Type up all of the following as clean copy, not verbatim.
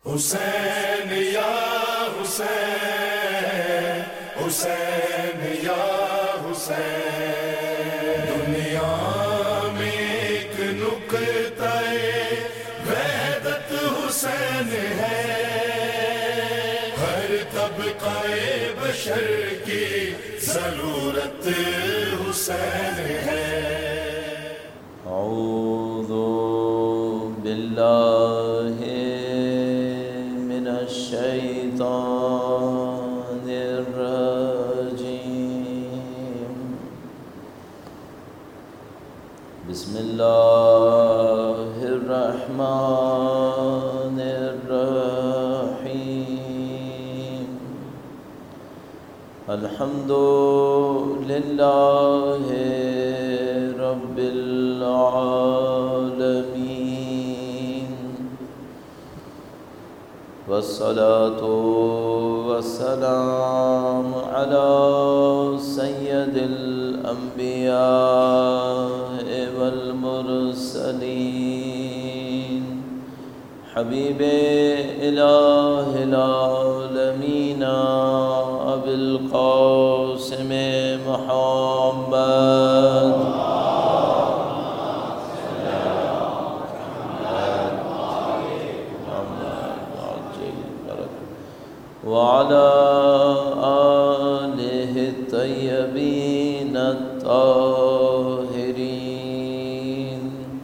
حسین یا حسین، حسین یا حسین، دنیا میں ایک نقطہ وحدت حسین ہے، ہر طبقہ بشر کی ضرورت حسین ہے۔ اعوذ باللہ من الشیطان الرجیم، بسم اللہ الرحمن الرحیم، الحمد للہ رب العالمین، والصلاة والسلام علی سید الانبیاء والمرسلین، حبیب الہ العالمین ابی القاسم محمد وعلى آلہ الطیبین الطاہرین،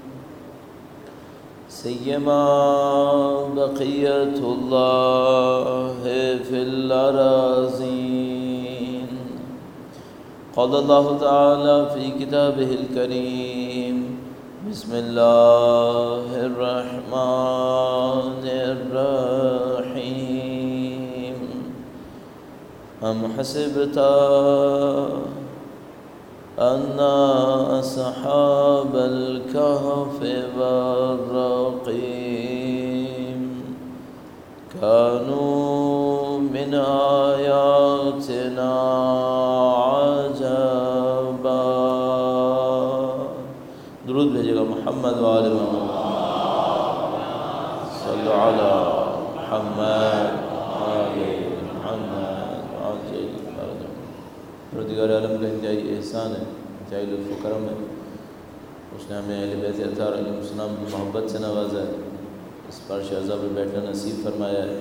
سیما بقیت اللہ فی الأراضین۔ قال اللہ تعالی فی کتابہ الکریم، بسم اللہ الرحمن الرحیم، ام حسبت ان اصحاب الكهف والرقیم كانوا من آیاتنا عجبا۔ درود بھیجے گا محمد وآل محمد، صلی علی محمد آل محمد عاجل فرجہ۔ پروردگار عالم کا انتہائی احسان ہے، انتہائی لطف و کرم ہے، اس نے ہمیں اہل بیت اطہار علیہ السلام کی محبت سے نوازا ہے، اس فرش اعظم پر بیٹھنا نصیب فرمایا ہے۔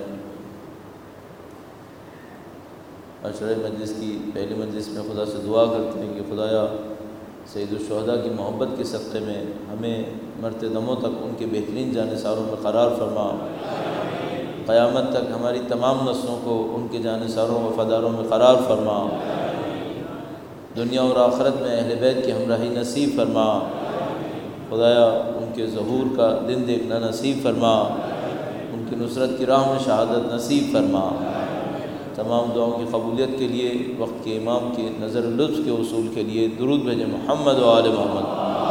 عشرہ مجلس کی پہلی مجلس میں خدا سے دعا کرتے ہیں کہ خدایا سید الشہداء کی محبت کے صدقے میں ہمیں مرتے دموں تک ان کے بہترین جانثاروں میں قرار فرما، قیامت تک ہماری تمام نسلوں کو ان کے جانثاروں و وفاداروں میں قرار فرما، دنیا اور آخرت میں اہل بیت کی ہمراہی نصیب فرما، خدایا ان کے ظہور کا دن دیکھنا نصیب فرما، ان کی نصرت کی راہ میں شہادت نصیب فرما۔ تمام دعاؤں کی قبولیت کے لیے وقت کے امام کے نظر لطف کے حصول کے لیے درود بھیجیں محمد و آل محمد،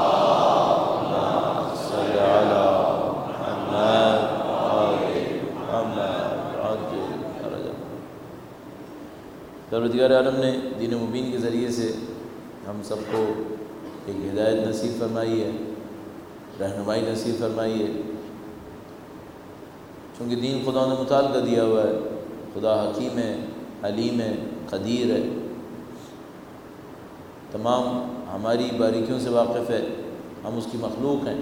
صلی علی محمد آل محمد عاجل فرجہ۔ پروردگار عالم نے دین مبین کے ذریعے سے ہم سب کو ایک ہدایت نصیب فرمائی ہے، رہنمائی نصیب فرمائی ہے، چونکہ دین خدا نے متعلقہ دیا ہوا ہے۔ خدا حکیم ہے، علیم ہے، قدیر ہے، تمام ہماری باریکیوں سے واقف ہے، ہم اس کی مخلوق ہیں،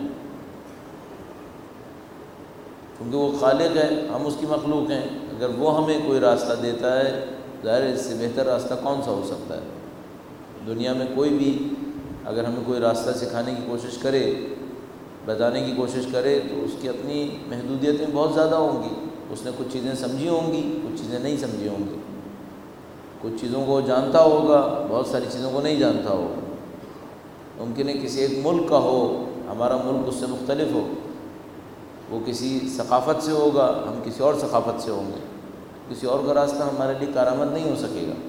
کیونکہ وہ خالق ہے، ہم اس کی مخلوق ہیں۔ اگر وہ ہمیں کوئی راستہ دیتا ہے، ظاہر ہے اس سے بہتر راستہ کون سا ہو سکتا ہے؟ دنیا میں کوئی بھی اگر ہمیں کوئی راستہ سکھانے کی کوشش کرے، بتانے کی کوشش کرے، تو اس کی اپنی محدودیتیں بہت زیادہ ہوں گی۔ اس نے کچھ چیزیں سمجھی ہوں گی، کچھ چیزیں نہیں سمجھی ہوں گی، کچھ چیزوں کو جانتا ہوگا، بہت ساری چیزوں کو نہیں جانتا ہوگا۔ ممکن ہے کسی ایک ملک کا ہو، ہمارا ملک اس سے مختلف ہو، وہ کسی ثقافت سے ہوگا، ہم کسی اور ثقافت سے ہوں گے، کسی اور کا راستہ ہمارے لیے کارآمد نہیں ہو سکے گا۔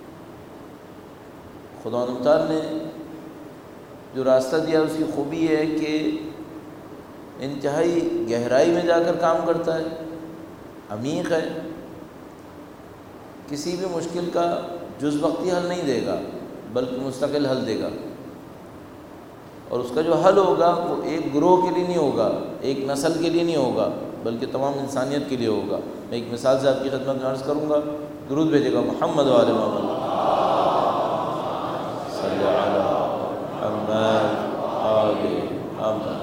خدا تعالیٰ نے جو راستہ دیا اس کی خوبی ہے کہ انتہائی گہرائی میں جا کر کام کرتا ہے، عمیق ہے، کسی بھی مشکل کا جز وقتی حل نہیں دے گا بلکہ مستقل حل دے گا، اور اس کا جو حل ہوگا وہ ایک گروہ کے لیے نہیں ہوگا، ایک نسل کے لیے نہیں ہوگا، بلکہ تمام انسانیت کے لیے ہوگا۔ میں ایک مثال سے آپ کی خدمت میں عرض کروں گا، درود بھیجے گا محمد و آل محمد صلی علی محمد آل محمد۔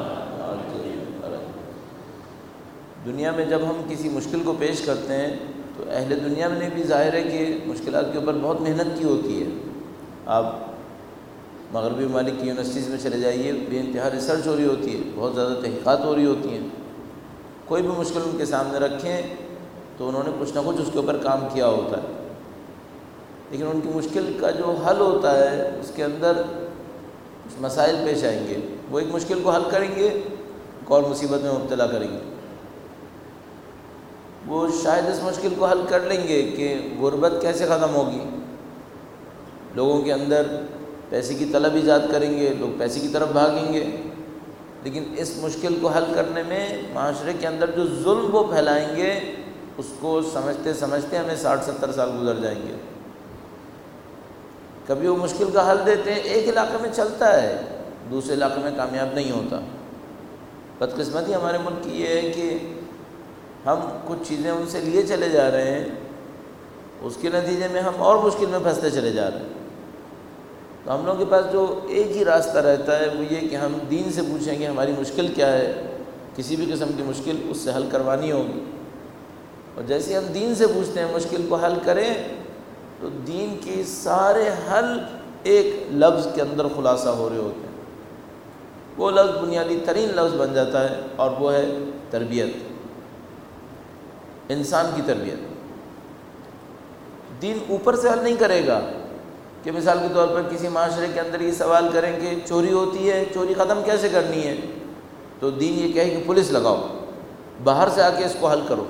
دنیا میں جب ہم کسی مشکل کو پیش کرتے ہیں تو اہل دنیا میں بھی ظاہر ہے کہ مشکلات کے اوپر بہت محنت کی ہوتی ہے۔ آپ مغربی ممالک کی یونیورسٹیز میں چلے جائیے، بے انتہا ریسرچ ہو رہی ہوتی ہے، بہت زیادہ تحقیقات ہو رہی ہوتی ہیں۔ کوئی بھی مشکل ان کے سامنے رکھیں تو انہوں نے کچھ نہ کچھ اس کے اوپر کام کیا ہوتا ہے، لیکن ان کی مشکل کا جو حل ہوتا ہے اس کے اندر کچھ مسائل پیش آئیں گے۔ وہ ایک مشکل کو حل کریں گے، ایک اور مصیبت میں مبتلا کریں گے۔ وہ شاید اس مشکل کو حل کر لیں گے کہ غربت کیسے ختم ہوگی، لوگوں کے اندر پیسے کی طلب ایجاد کریں گے، لوگ پیسے کی طرف بھاگیں گے، لیکن اس مشکل کو حل کرنے میں معاشرے کے اندر جو ظلم وہ پھیلائیں گے اس کو سمجھتے سمجھتے ہمیں 60-70 سال گزر جائیں گے۔ کبھی وہ مشکل کا حل دیتے ہیں، ایک علاقے میں چلتا ہے، دوسرے علاقے میں کامیاب نہیں ہوتا۔ بدقسمتی ہمارے ملک کی یہ ہے کہ ہم کچھ چیزیں ان سے لیے چلے جا رہے ہیں، اس کے نتیجے میں ہم اور مشکل میں پھنستے چلے جا رہے ہیں۔ تو ہم لوگوں کے پاس جو ایک ہی راستہ رہتا ہے وہ یہ کہ ہم دین سے پوچھیں کہ ہماری مشکل کیا ہے، کسی بھی قسم کی مشکل اس سے حل کروانی ہوگی، اور جیسے ہم دین سے پوچھتے ہیں مشکل کو حل کریں تو دین کے سارے حل ایک لفظ کے اندر خلاصہ ہو رہے ہوتے ہیں۔ وہ لفظ بنیادی ترین لفظ بن جاتا ہے اور وہ ہے تربیت، انسان کی تربیت۔ دین اوپر سے حل نہیں کرے گا کہ مثال کے طور پر کسی معاشرے کے اندر یہ سوال کریں کہ چوری ہوتی ہے، چوری ختم کیسے کرنی ہے، تو دین یہ کہے کہ پولیس لگاؤ، باہر سے آ کے اس کو حل کرو۔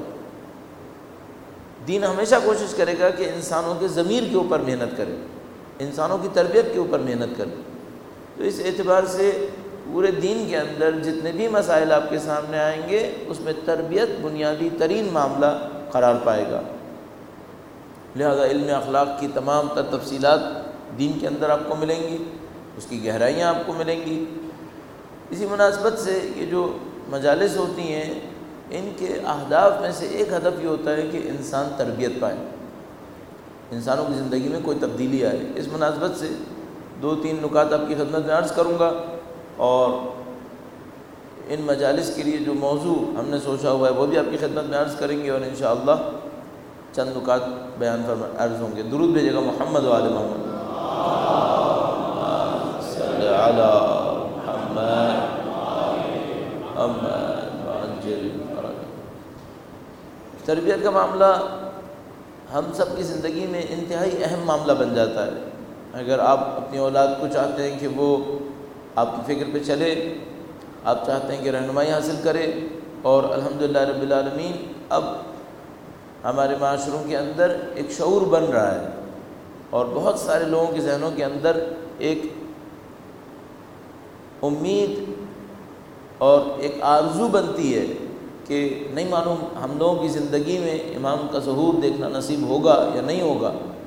دین ہمیشہ کوشش کرے گا کہ انسانوں کے ضمیر کے اوپر محنت کرے، انسانوں کی تربیت کے اوپر محنت کرے۔ تو اس اعتبار سے پورے دین کے اندر جتنے بھی مسائل آپ کے سامنے آئیں گے اس میں تربیت بنیادی ترین معاملہ قرار پائے گا۔ لہذا علم اخلاق کی تمام تر تفصیلات دین کے اندر آپ کو ملیں گی، اس کی گہرائیاں آپ کو ملیں گی۔ اسی مناسبت سے یہ جو مجالس ہوتی ہیں ان کے اہداف میں سے ایک ہدف یہ ہوتا ہے کہ انسان تربیت پائے، انسانوں کی زندگی میں کوئی تبدیلی آئے۔ اس مناسبت سے 2-3 نکات آپ کی خدمت میں عرض کروں گا، اور ان مجالس کے لیے جو موضوع ہم نے سوچا ہوا ہے وہ بھی آپ کی خدمت میں عرض کریں گے، اور انشاءاللہ چند نکات بیان عرض ہوں گے۔ درود بھیجے گا محمد و آل محمد صلی علی محمد تربیت کا معاملہ ہم سب کی زندگی میں انتہائی اہم معاملہ بن جاتا ہے۔ اگر آپ اپنی اولاد کو چاہتے ہیں کہ وہ آپ کی فکر پہ چلے، آپ چاہتے ہیں کہ رہنمائی حاصل کرے، اور الحمدللہ رب العالمین اب ہمارے معاشروں کے اندر ایک شعور بن رہا ہے، اور بہت سارے لوگوں کے ذہنوں کے اندر ایک امید اور ایک آرزو بنتی ہے کہ نہیں معلوم ہم لوگوں کی زندگی میں امام کا ظہور دیکھنا نصیب ہوگا یا نہیں ہوگا،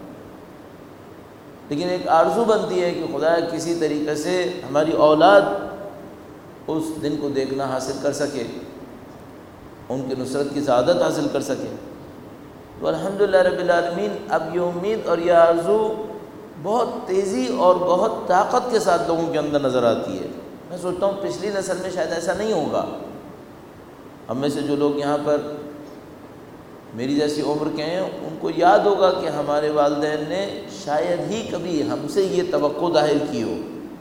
لیکن ایک آرزو بنتی ہے کہ خدا کسی طریقے سے ہماری اولاد اس دن کو دیکھنا حاصل کر سکے، ان کی نصرت کی سعادت حاصل کر سکے۔ تو الحمدللہ رب العالمین اب یہ امید اور یہ آرزو بہت تیزی اور بہت طاقت کے ساتھ لوگوں کے اندر نظر آتی ہے۔ میں سوچتا ہوں پچھلی نسل میں شاید ایسا نہیں ہوگا۔ ہم میں سے جو لوگ یہاں پر میری جیسی عمر کے ہیں ان کو یاد ہوگا کہ ہمارے والدین نے شاید ہی کبھی ہم سے یہ توقع ظاہر کی ہو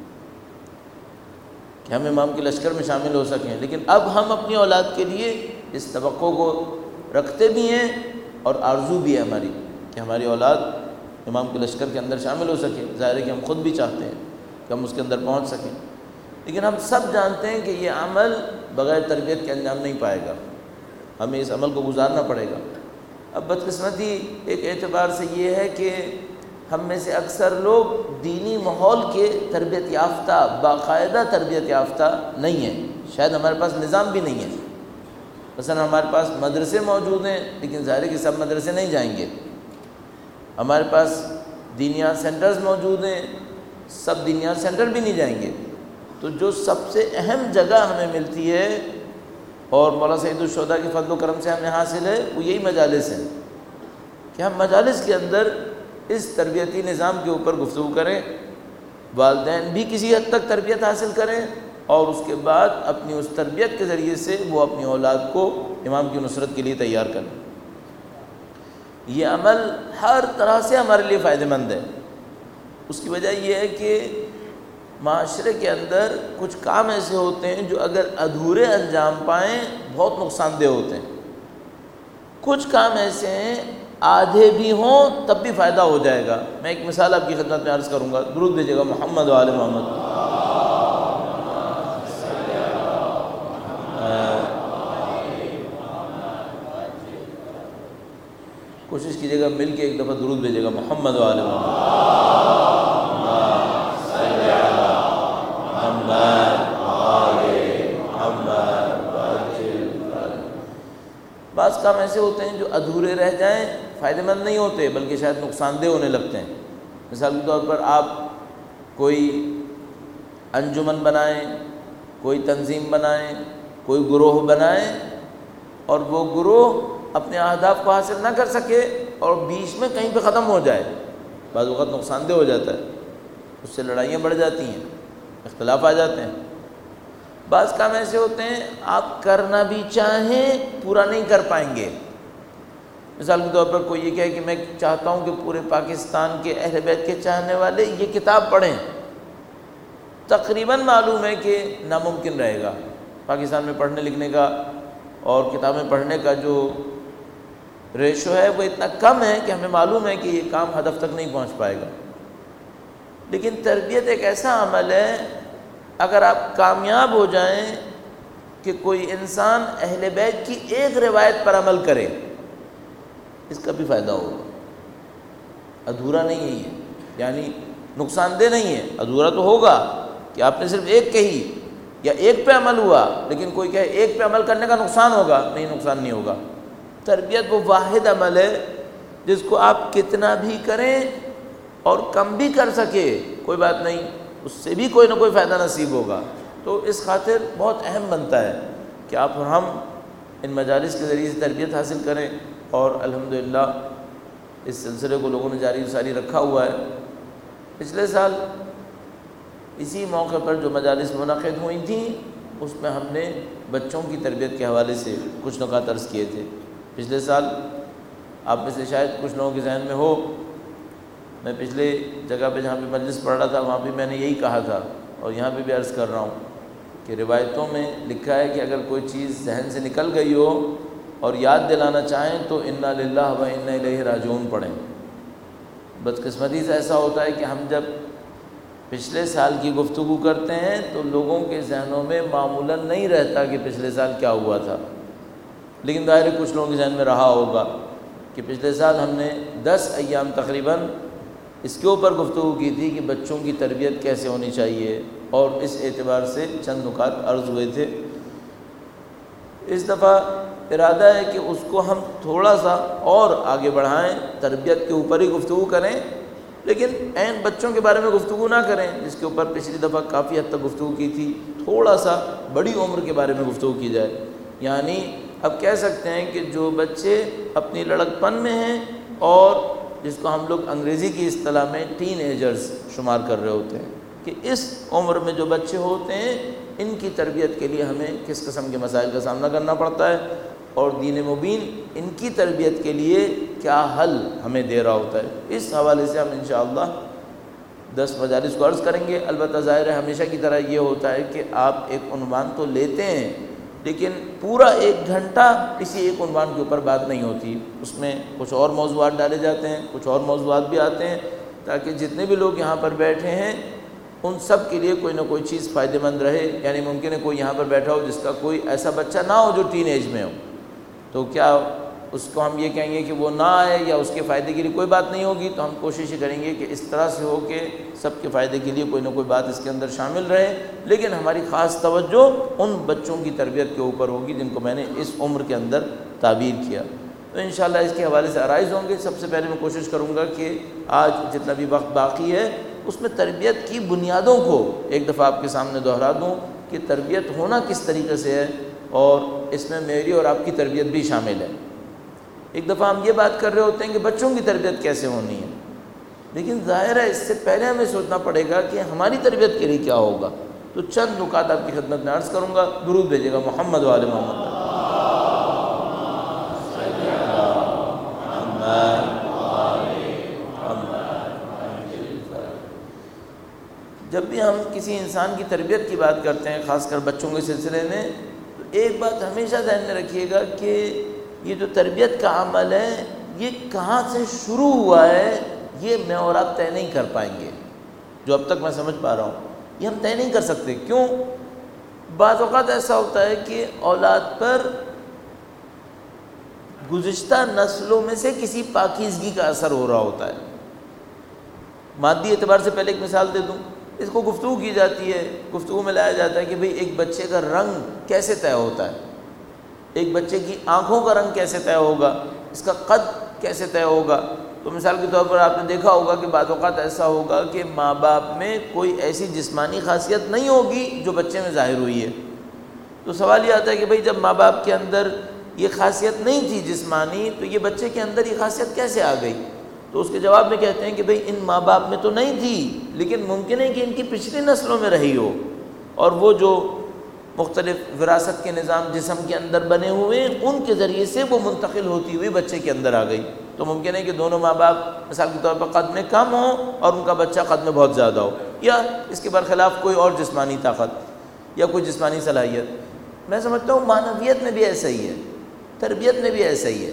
کہ ہم امام کے لشکر میں شامل ہو سکیں، لیکن اب ہم اپنی اولاد کے لیے اس توقع کو رکھتے بھی ہیں اور آرزو بھی ہے ہماری کہ ہماری اولاد امام کے لشکر کے اندر شامل ہو سکے۔ ظاہر ہے کہ ہم خود بھی چاہتے ہیں کہ ہم اس کے اندر پہنچ سکیں، لیکن ہم سب جانتے ہیں کہ یہ عمل بغیر تربیت کے انجام نہیں پائے گا، ہمیں اس عمل کو گزارنا پڑے گا۔ اب بدقسمتی ایک اعتبار سے یہ ہے کہ ہم میں سے اکثر لوگ دینی ماحول کے تربیت یافتہ، باقاعدہ تربیت یافتہ نہیں ہیں، شاید ہمارے پاس نظام بھی نہیں ہے۔ مثلا ہمارے پاس مدرسے موجود ہیں، لیکن ظاہر ہے کہ سب مدرسے نہیں جائیں گے۔ ہمارے پاس دینیات سینٹرز موجود ہیں، سب دینیات سینٹر بھی نہیں جائیں گے۔ تو جو سب سے اہم جگہ ہمیں ملتی ہے اور مولانا سعید الشہداء کے فضل و کرم سے ہمیں حاصل ہے وہ یہی مجالس ہیں کہ ہم مجالس کے اندر اس تربیتی نظام کے اوپر گفتگو کریں، والدین بھی کسی حد تک تربیت حاصل کریں، اور اس کے بعد اپنی اس تربیت کے ذریعے سے وہ اپنی اولاد کو امام کی نصرت کے لیے تیار کریں۔ یہ عمل ہر طرح سے ہمارے لیے فائدہ مند ہے۔ اس کی وجہ یہ ہے کہ معاشرے کے اندر کچھ کام ایسے ہوتے ہیں جو اگر ادھورے انجام پائیں بہت نقصان دہ ہوتے ہیں، کچھ کام ایسے ہیں آدھے بھی ہوں تب بھی فائدہ ہو جائے گا۔ میں ایک مثال آپ کی خدمت میں عرض کروں گا، درود بھیجیے گا محمد و آل محمد۔ کوشش کیجیے گا مل کے ایک دفعہ درود بھیجیے گا محمد و آل محمد۔ بعض کام ایسے ہوتے ہیں جو ادھورے رہ جائیں فائدہ مند نہیں ہوتے بلکہ شاید نقصان دہ ہونے لگتے ہیں۔ مثال کے طور پر آپ کوئی انجمن بنائیں، کوئی تنظیم بنائیں، کوئی گروہ بنائیں، اور وہ گروہ اپنے اہداف کو حاصل نہ کر سکے اور بیچ میں کہیں پہ ختم ہو جائے، بعض اوقات نقصان دہ ہو جاتا ہے، اس سے لڑائیاں بڑھ جاتی ہیں، اختلاف آ جاتے ہیں۔ بعض کام ایسے ہوتے ہیں آپ کرنا بھی چاہیں پورا نہیں کر پائیں گے۔ مثال کے طور پر کوئی یہ کہے کہ میں چاہتا ہوں کہ پورے پاکستان کے اہل بیت کے چاہنے والے یہ کتاب پڑھیں، تقریباً معلوم ہے کہ ناممکن رہے گا۔ پاکستان میں پڑھنے لکھنے کا اور کتابیں پڑھنے کا جو ریشو ہے وہ اتنا کم ہے کہ ہمیں معلوم ہے کہ یہ کام ہدف تک نہیں پہنچ پائے گا۔ لیکن تربیت ایک ایسا عمل ہے، اگر آپ کامیاب ہو جائیں کہ کوئی انسان اہل بیت کی ایک روایت پر عمل کرے، اس کا بھی فائدہ ہوگا، ادھورا نہیں ہے یہ، یعنی نقصان دہ نہیں ہے۔ ادھورا تو ہوگا کہ آپ نے صرف ایک کہی یا ایک پہ عمل ہوا، لیکن کوئی کہے ایک پہ عمل کرنے کا نقصان ہوگا، نہیں، نقصان نہیں ہوگا۔ تربیت وہ واحد عمل ہے جس کو آپ کتنا بھی کریں اور کم بھی کر سکے کوئی بات نہیں، اس سے بھی کوئی نہ کوئی فائدہ نصیب ہوگا۔ تو اس خاطر بہت اہم بنتا ہے کہ آپ اور ہم ان مجالس کے ذریعے سے تربیت حاصل کریں، اور الحمدللہ اس سلسلے کو لوگوں نے جاری و ساری رکھا ہوا ہے۔ پچھلے سال اسی موقع پر جو مجالس منعقد ہوئی تھیں اس میں ہم نے بچوں کی تربیت کے حوالے سے کچھ نکات عرض کیے تھے۔ پچھلے سال آپ میں سے شاید کچھ لوگوں کے ذہن میں ہو، میں پچھلے جگہ پہ جہاں پہ مجلس پڑھ رہا تھا وہاں پہ میں نے یہی کہا تھا، اور یہاں پہ بھی عرض کر رہا ہوں کہ روایتوں میں لکھا ہے کہ اگر کوئی چیز ذہن سے نکل گئی ہو اور یاد دلانا چاہیں تو انا للہ و انا الیہ راجعون پڑھیں۔ بدقسمتی سے ایسا ہوتا ہے کہ ہم جب پچھلے سال کی گفتگو کرتے ہیں تو لوگوں کے ذہنوں میں معمولاً نہیں رہتا کہ پچھلے سال کیا ہوا تھا، لیکن ظاہر ہے کچھ لوگوں کے ذہن میں رہا ہوگا کہ پچھلے سال ہم نے 10 ایام تقریباً اس کے اوپر گفتگو کی تھی کہ بچوں کی تربیت کیسے ہونی چاہیے، اور اس اعتبار سے چند نکات عرض ہوئے تھے۔ اس دفعہ ارادہ ہے کہ اس کو ہم تھوڑا سا اور آگے بڑھائیں، تربیت کے اوپر ہی گفتگو کریں، لیکن عین بچوں کے بارے میں گفتگو نہ کریں جس کے اوپر پچھلی دفعہ کافی حد تک گفتگو کی تھی، تھوڑا سا بڑی عمر کے بارے میں گفتگو کی جائے۔ یعنی اب کہہ سکتے ہیں کہ جو بچے اپنی لڑک پن میں ہیں اور جس کو ہم لوگ انگریزی کی اصطلاح میں ٹین ایجرز شمار کر رہے ہوتے ہیں، کہ اس عمر میں جو بچے ہوتے ہیں ان کی تربیت کے لیے ہمیں کس قسم کے مسائل کا سامنا کرنا پڑتا ہے، اور دین مبین ان کی تربیت کے لیے کیا حل ہمیں دے رہا ہوتا ہے۔ اس حوالے سے ہم انشاءاللہ 10 مجالس کو عرض کریں گے۔ البتہ ظاہر ہے ہمیشہ کی طرح یہ ہوتا ہے کہ آپ ایک عنوان تو لیتے ہیں لیکن پورا 1 گھنٹہ کسی ایک عنوان کے اوپر بات نہیں ہوتی، اس میں کچھ اور موضوعات ڈالے جاتے ہیں، کچھ اور موضوعات بھی آتے ہیں، تاکہ جتنے بھی لوگ یہاں پر بیٹھے ہیں ان سب کے لیے کوئی نہ کوئی چیز فائدہ مند رہے۔ یعنی ممکن ہے کوئی یہاں پر بیٹھا ہو جس کا کوئی ایسا بچہ نہ ہو جو ٹین ایج میں ہو، تو کیا اس کو ہم یہ کہیں گے کہ وہ نہ آئے یا اس کے فائدے کے لیے کوئی بات نہیں ہوگی؟ تو ہم کوشش کریں گے کہ اس طرح سے ہو کہ سب کے فائدے کے لیے کوئی نہ کوئی بات اس کے اندر شامل رہے، لیکن ہماری خاص توجہ ان بچوں کی تربیت کے اوپر ہوگی جن کو میں نے اس عمر کے اندر تعبیر کیا۔ تو انشاءاللہ اس کے حوالے سے آرائز ہوں گے۔ سب سے پہلے میں کوشش کروں گا کہ آج جتنا بھی وقت باقی ہے اس میں تربیت کی بنیادوں کو ایک دفعہ آپ کے سامنے دہرا دوں کہ تربیت ہونا کس طریقے سے ہے، اور اس میں میری اور آپ کی تربیت بھی شامل ہے۔ ایک دفعہ ہم یہ بات کر رہے ہوتے ہیں کہ بچوں کی تربیت کیسے ہونی ہے، لیکن ظاہر ہے اس سے پہلے ہمیں سوچنا پڑے گا کہ ہماری تربیت کے لیے کیا ہوگا۔ تو چند نکات آپ کی خدمت میں عرض کروں گا، درود بھیجیے گا محمد و آل محمد۔ جب بھی ہم کسی انسان کی تربیت کی بات کرتے ہیں، خاص کر بچوں کے سلسلے میں، تو ایک بات ہمیشہ ذہن میں رکھیے گا کہ یہ جو تربیت کا عمل ہے یہ کہاں سے شروع ہوا ہے یہ میں اور آپ طے نہیں کر پائیں گے۔ جو اب تک میں سمجھ پا رہا ہوں یہ ہم طے نہیں کر سکتے۔ کیوں؟ بعض اوقات ایسا ہوتا ہے کہ اولاد پر گزشتہ نسلوں میں سے کسی پاکیزگی کا اثر ہو رہا ہوتا ہے۔ مادی اعتبار سے پہلے ایک مثال دے دوں، اس کو گفتگو کی جاتی ہے، گفتگو میں لایا جاتا ہے کہ بھئی ایک بچے کا رنگ کیسے طے ہوتا ہے، ایک بچے کی آنکھوں کا رنگ کیسے طے ہوگا، اس کا قد کیسے طے ہوگا۔ تو مثال کے طور پر آپ نے دیکھا ہوگا کہ بعض اوقات ایسا ہوگا کہ ماں باپ میں کوئی ایسی جسمانی خاصیت نہیں ہوگی جو بچے میں ظاہر ہوئی ہے۔ تو سوال یہ آتا ہے کہ بھئی جب ماں باپ کے اندر یہ خاصیت نہیں تھی جسمانی، تو یہ بچے کے اندر یہ خاصیت کیسے آ گئی؟ تو اس کے جواب میں کہتے ہیں کہ بھئی ان ماں باپ میں تو نہیں تھی، لیکن ممکن ہے کہ ان کی پچھلی نسلوں میں رہی ہو، اور وہ جو مختلف وراثت کے نظام جسم کے اندر بنے ہوئے ہیں ان کے ذریعے سے وہ منتقل ہوتی ہوئی بچے کے اندر آ گئی۔ تو ممکن ہے کہ دونوں ماں باپ مثال کے طور پر قد میں کم ہوں اور ان کا بچہ قد میں بہت زیادہ ہو، یا اس کے برخلاف کوئی اور جسمانی طاقت یا کوئی جسمانی صلاحیت۔ میں سمجھتا ہوں معنویت میں بھی ایسا ہی ہے، تربیت میں بھی ایسا ہی ہے۔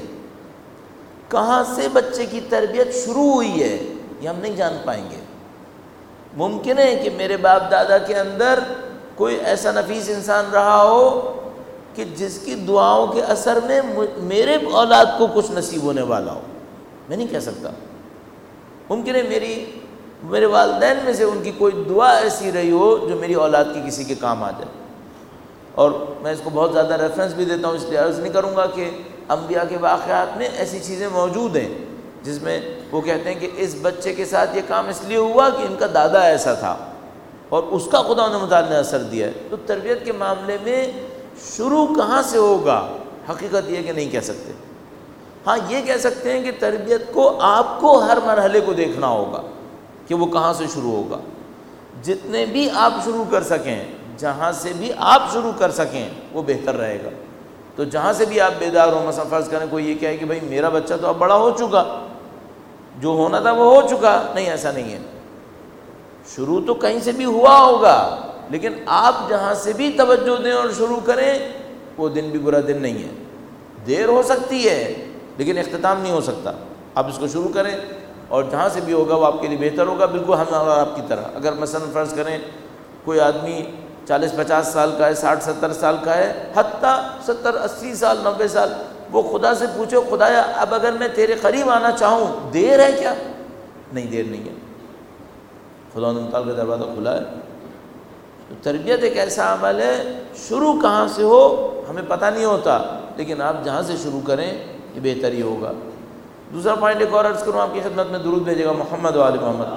کہاں سے بچے کی تربیت شروع ہوئی ہے یہ ہم نہیں جان پائیں گے۔ ممکن ہے کہ میرے باپ دادا کے اندر کوئی ایسا نفیس انسان رہا ہو کہ جس کی دعاؤں کے اثر میں میرے اولاد کو کچھ نصیب ہونے والا ہو، میں نہیں کہہ سکتا۔ ممکن ہے میرے والدین میں سے ان کی کوئی دعا ایسی رہی ہو جو میری اولاد کی کسی کے کام آ جائے۔ اور میں اس کو بہت زیادہ ریفرنس بھی دیتا ہوں، اس لیے عرض نہیں کروں گا کہ انبیاء کے واقعات میں ایسی چیزیں موجود ہیں جس میں وہ کہتے ہیں کہ اس بچے کے ساتھ یہ کام اس لیے ہوا کہ ان کا دادا ایسا تھا اور اس کا خدا نے متعالی نے اثر دیا ہے۔ تو تربیت کے معاملے میں شروع کہاں سے ہوگا حقیقت یہ کہ نہیں کہہ سکتے۔ ہاں یہ کہہ سکتے ہیں کہ تربیت کو آپ کو ہر مرحلے کو دیکھنا ہوگا کہ وہ کہاں سے شروع ہوگا۔ جتنے بھی آپ شروع کر سکیں، جہاں سے بھی آپ شروع کر سکیں وہ بہتر رہے گا۔ تو جہاں سے بھی آپ بیدار ہوں، مثلا فرض کریں کوئی یہ کہے کہ بھائی میرا بچہ تو اب بڑا ہو چکا، جو ہونا تھا وہ ہو چکا، نہیں ایسا نہیں ہے۔ شروع تو کہیں سے بھی ہوا ہوگا، لیکن آپ جہاں سے بھی توجہ دیں اور شروع کریں وہ دن بھی برا دن نہیں ہے۔ دیر ہو سکتی ہے لیکن اختتام نہیں ہو سکتا۔ آپ اس کو شروع کریں اور جہاں سے بھی ہوگا وہ آپ کے لیے بہتر ہوگا، بالکل ہم اور آپ کی طرح۔ اگر مثلا فرض کریں کوئی آدمی 40-50 سال کا ہے، 60-70 سال کا ہے، حتیٰ 70-80 سال 90 سال، وہ خدا سے پوچھے خدایا اب اگر میں تیرے قریب آنا چاہوں دیر ہے کیا؟ نہیں، دیر نہیں ہے، خدا نے تعالیٰ کا دروازہ کھلا ہے۔ تو تربیت ایک ایسا عمل ہے، شروع کہاں سے ہو ہمیں پتہ نہیں ہوتا، لیکن آپ جہاں سے شروع کریں یہ بہتر ہی ہوگا۔ دوسرا پوائنٹ ایک اور عرض کروں آپ کی خدمت میں، درود بھیجے گا محمد و آل محمد۔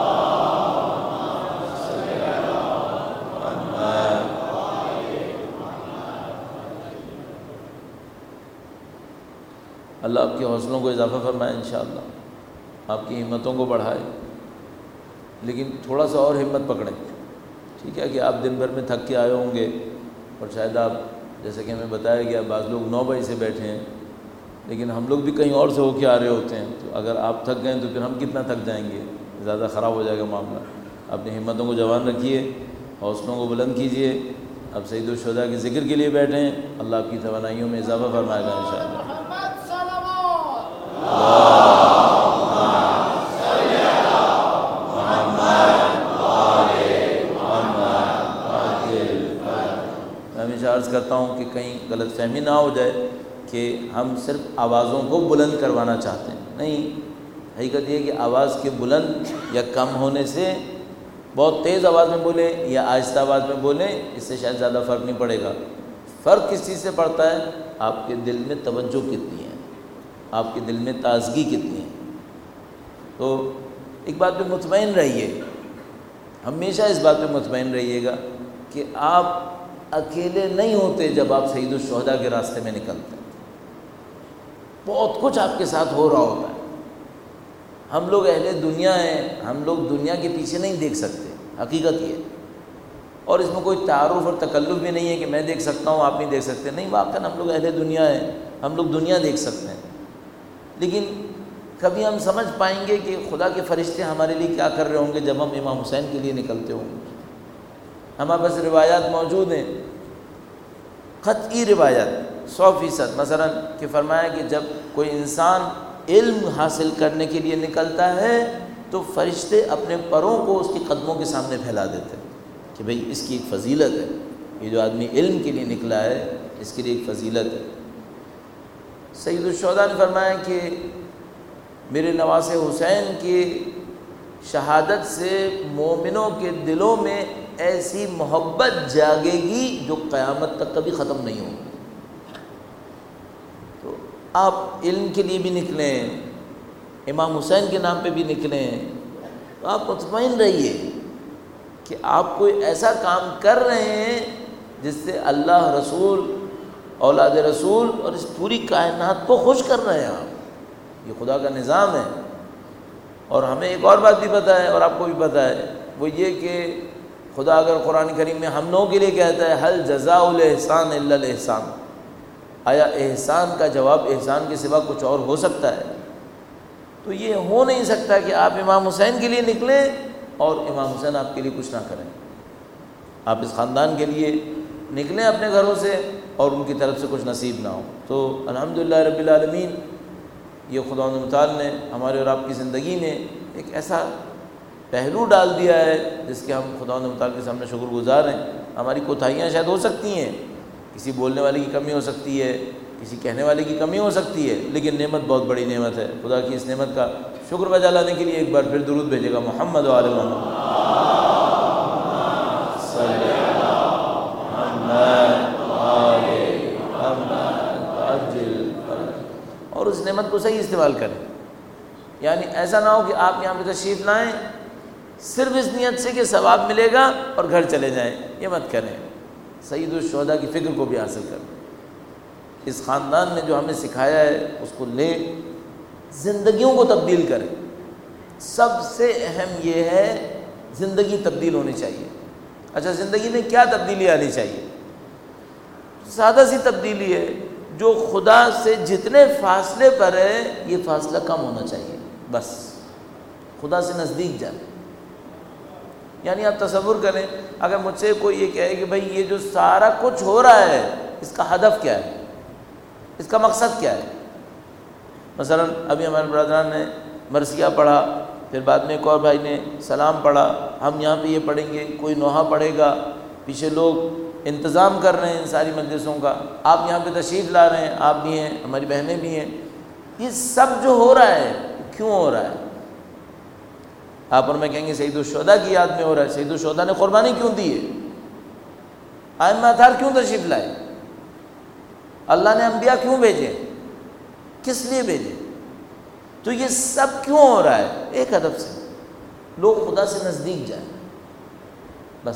اللہ آپ کے حوصلوں کو اضافہ فرمائے انشاءاللہ، آپ کی ہمتوں کو بڑھائے، لیکن تھوڑا سا اور ہمت پکڑیں۔ ٹھیک ہے کہ آپ دن بھر میں تھک کے آئے ہوں گے اور شاید آپ جیسے کہ ہمیں بتایا گیا بعض لوگ 9 بجے سے بیٹھے ہیں، لیکن ہم لوگ بھی کہیں اور سے ہو کے آ رہے ہوتے ہیں، تو اگر آپ تھک گئے تو پھر ہم کتنا تھک جائیں گے، زیادہ خراب ہو جائے گا معاملہ۔ اپنی ہمتوں کو جوان رکھیے، حوصلوں کو بلند کیجیے۔ اب سید الشہداء کے ذکر کے لیے بیٹھیں، اللہ آپ کی توانائیوں میں اضافہ فرمائے گا انشاءاللہ۔ میں ہمیشہ عرض کرتا ہوں کہ کہیں غلط فہمی نہ ہو جائے کہ ہم صرف آوازوں کو بلند کروانا چاہتے ہیں، نہیں۔ حقیقت یہ ہے کہ آواز کے بلند یا کم ہونے سے، بہت تیز آواز میں بولیں یا آہستہ آواز میں بولیں، اس سے شاید زیادہ فرق نہیں پڑے گا۔ فرق کس چیز سے پڑتا ہے؟ آپ کے دل میں توجہ کتنی ہے، آپ کے دل میں تازگی کتنی ہے۔ تو ایک بات پہ مطمئن رہیے، ہمیشہ اس بات پہ مطمئن رہیے گا کہ آپ اکیلے نہیں ہوتے جب آپ سید الشہداء کے راستے میں نکلتے ہیں، بہت کچھ آپ کے ساتھ ہو رہا ہوتا ہے۔ ہم لوگ اہل دنیا ہیں، ہم لوگ دنیا کے پیچھے نہیں دیکھ سکتے، حقیقت یہ ہے، اور اس میں کوئی تعارف اور تکلف بھی نہیں ہے کہ میں دیکھ سکتا ہوں آپ نہیں دیکھ سکتے، نہیں، واقعاً ہم لوگ اہل دنیا ہیں، ہم لوگ دنیا دیکھ سکتے ہیں، لیکن کبھی ہم سمجھ پائیں گے کہ خدا کے فرشتے ہمارے لیے کیا کر رہے ہوں گے جب ہم امام حسین کے لیے نکلتے ہوں گے۔ ہمارے پاس روایات موجود ہیں، قطعی روایات 100%، مثلا کہ فرمایا کہ جب کوئی انسان علم حاصل کرنے کے لیے نکلتا ہے تو فرشتے اپنے پروں کو اس کے قدموں کے سامنے پھیلا دیتے ہیں کہ بھئی اس کی ایک فضیلت ہے، یہ جو آدمی علم کے لیے نکلا ہے اس کے لیے ایک فضیلت ہے۔ سید الشہداء نے فرمایا کہ میرے نواز حسین کی شہادت سے مومنوں کے دلوں میں ایسی محبت جاگے گی جو قیامت تک کبھی ختم نہیں ہوگی۔ تو آپ علم کے لیے بھی نکلیں، امام حسین کے نام پہ بھی نکلیں، تو آپ مطمئن رہیے کہ آپ کوئی ایسا کام کر رہے ہیں جس سے اللہ، رسول، اولاد رسول اور اس پوری کائنات کو خوش کر رہے ہیں آپ۔ یہ خدا کا نظام ہے۔ اور ہمیں ایک اور بات بھی پتہ ہے اور آپ کو بھی پتہ ہے، وہ یہ کہ خدا اگر قرآن کریم میں ہم لوگوں کے لیے کہتا ہے حل جزاء الاحسان الا الاحسان، آیا احسان کا جواب احسان کے سوا کچھ اور ہو سکتا ہے؟ تو یہ ہو نہیں سکتا کہ آپ امام حسین کے لیے نکلیں اور امام حسین آپ کے لیے کچھ نہ کریں۔ آپ اس خاندان کے لیے نکلیں اپنے گھروں سے اور ان کی طرف سے کچھ نصیب نہ ہو۔ تو الحمدللہ رب العالمین، یہ خداوند متعال نے ہمارے اور آپ کی زندگی میں ایک ایسا پہلو ڈال دیا ہے جس کے ہم خداوند متعال کے سامنے شکر گزار ہیں۔ ہماری کوتاہیاں شاید ہو سکتی ہیں، کسی بولنے والے کی کمی ہو سکتی ہے، کسی کہنے والے کی کمی ہو سکتی ہے، لیکن نعمت بہت بڑی نعمت ہے۔ خدا کی اس نعمت کا شکر بجا لانے کے لیے ایک بار پھر درود بھیجے گا محمد و آل محمد۔ اور اس نعمت کو صحیح استعمال کریں، یعنی ایسا نہ ہو کہ آپ یہاں پہ تشریف لائیں صرف اس نیت سے کہ ثواب ملے گا اور گھر چلے جائیں، یہ مت کریں۔ سید الشہداء کی فکر کو بھی حاصل کریں، اس خاندان نے جو ہمیں سکھایا ہے اس کو لے زندگیوں کو تبدیل کریں۔ سب سے اہم یہ ہے زندگی تبدیل ہونی چاہیے۔ اچھا، زندگی میں کیا تبدیلی آنی چاہیے؟ سادہ سی تبدیلی ہے، جو خدا سے جتنے فاصلے پر ہے یہ فاصلہ کم ہونا چاہیے، بس خدا سے نزدیک جائیں۔ یعنی آپ تصور کریں، اگر مجھ سے کوئی یہ کہے کہ بھائی یہ جو سارا کچھ ہو رہا ہے اس کا ہدف کیا ہے، اس کا مقصد کیا ہے؟ مثلا ابھی ہمارے برادران نے مرثیہ پڑھا، پھر بعد میں ایک اور بھائی نے سلام پڑھا، ہم یہاں پہ یہ پڑھیں گے، کوئی نوحہ پڑھے گا، پیچھے لوگ انتظام کر رہے ہیں ان ساری مجلسوں کا، آپ یہاں پہ تشریف لا رہے ہیں، آپ بھی ہیں، ہماری بہنیں بھی ہیں۔ یہ سب جو ہو رہا ہے کیوں ہو رہا ہے؟ آپ اور میں کہیں گے سید الشہداء کی یاد میں ہو رہا ہے۔ سید الشہداء نے قربانی کیوں دی ہے؟ ائمہ اطہار کیوں تشریف لائے؟ اللہ نے انبیاء کیوں بھیجے؟ کس لیے بھیجے؟ تو یہ سب کیوں ہو رہا ہے؟ ایک ہدف سے، لوگ خدا سے نزدیک جائیں، بس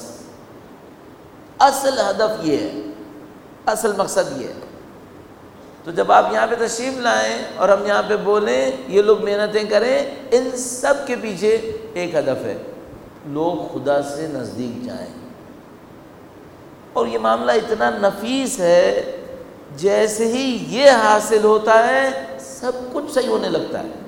اصل ہدف یہ ہے، اصل مقصد یہ ہے۔ تو جب آپ یہاں پہ تشریف لائیں اور ہم یہاں پہ بولیں، یہ لوگ محنتیں کریں، ان سب کے پیچھے ایک ہدف ہے، لوگ خدا سے نزدیک جائیں۔ اور یہ معاملہ اتنا نفیس ہے، جیسے ہی یہ حاصل ہوتا ہے سب کچھ صحیح ہونے لگتا ہے،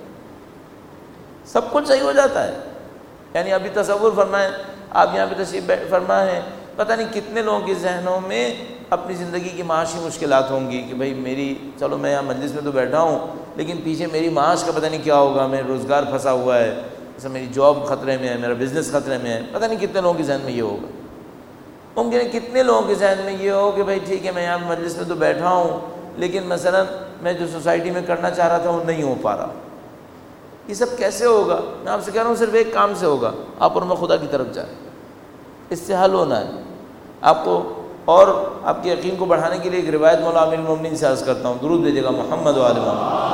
سب کچھ صحیح ہو جاتا ہے۔ یعنی ابھی تصور فرمائیں، آپ یہاں پہ تشریف فرما ہے، پتہ نہیں کتنے لوگوں کے ذہنوں میں اپنی زندگی کی معاشی مشکلات ہوں گی کہ بھائی میری، چلو میں یہاں مجلس میں تو بیٹھا ہوں لیکن پیچھے میری معاش کا پتہ نہیں کیا ہوگا، میرا روزگار پھنسا ہوا ہے، جیسے میری جاب خطرے میں ہے، میرا بزنس خطرے میں ہے، پتہ نہیں کتنے لوگوں کے ذہن میں یہ ہوگا۔ ممکن ہے کتنے لوگوں کے ذہن میں یہ ہو کہ بھائی ٹھیک ہے میں یہاں مجلس میں تو بیٹھا ہوں لیکن مثلا میں جو سوسائٹی میں کرنا چاہ رہا تھا وہ نہیں ہو پا رہا۔ یہ سب کیسے ہوگا؟ میں آپ سے کہہ رہا ہوں صرف ایک کام سے ہوگا، آپ اور میں خدا کی طرف جائیں، اس سے حل ہونا ہے۔ آپ کو اور آپ کے یقین کو بڑھانے کے لیے ایک روایت مولا امیر المومنین سے عرض کرتا ہوں، درود بھیجے گا محمد و آل محمد۔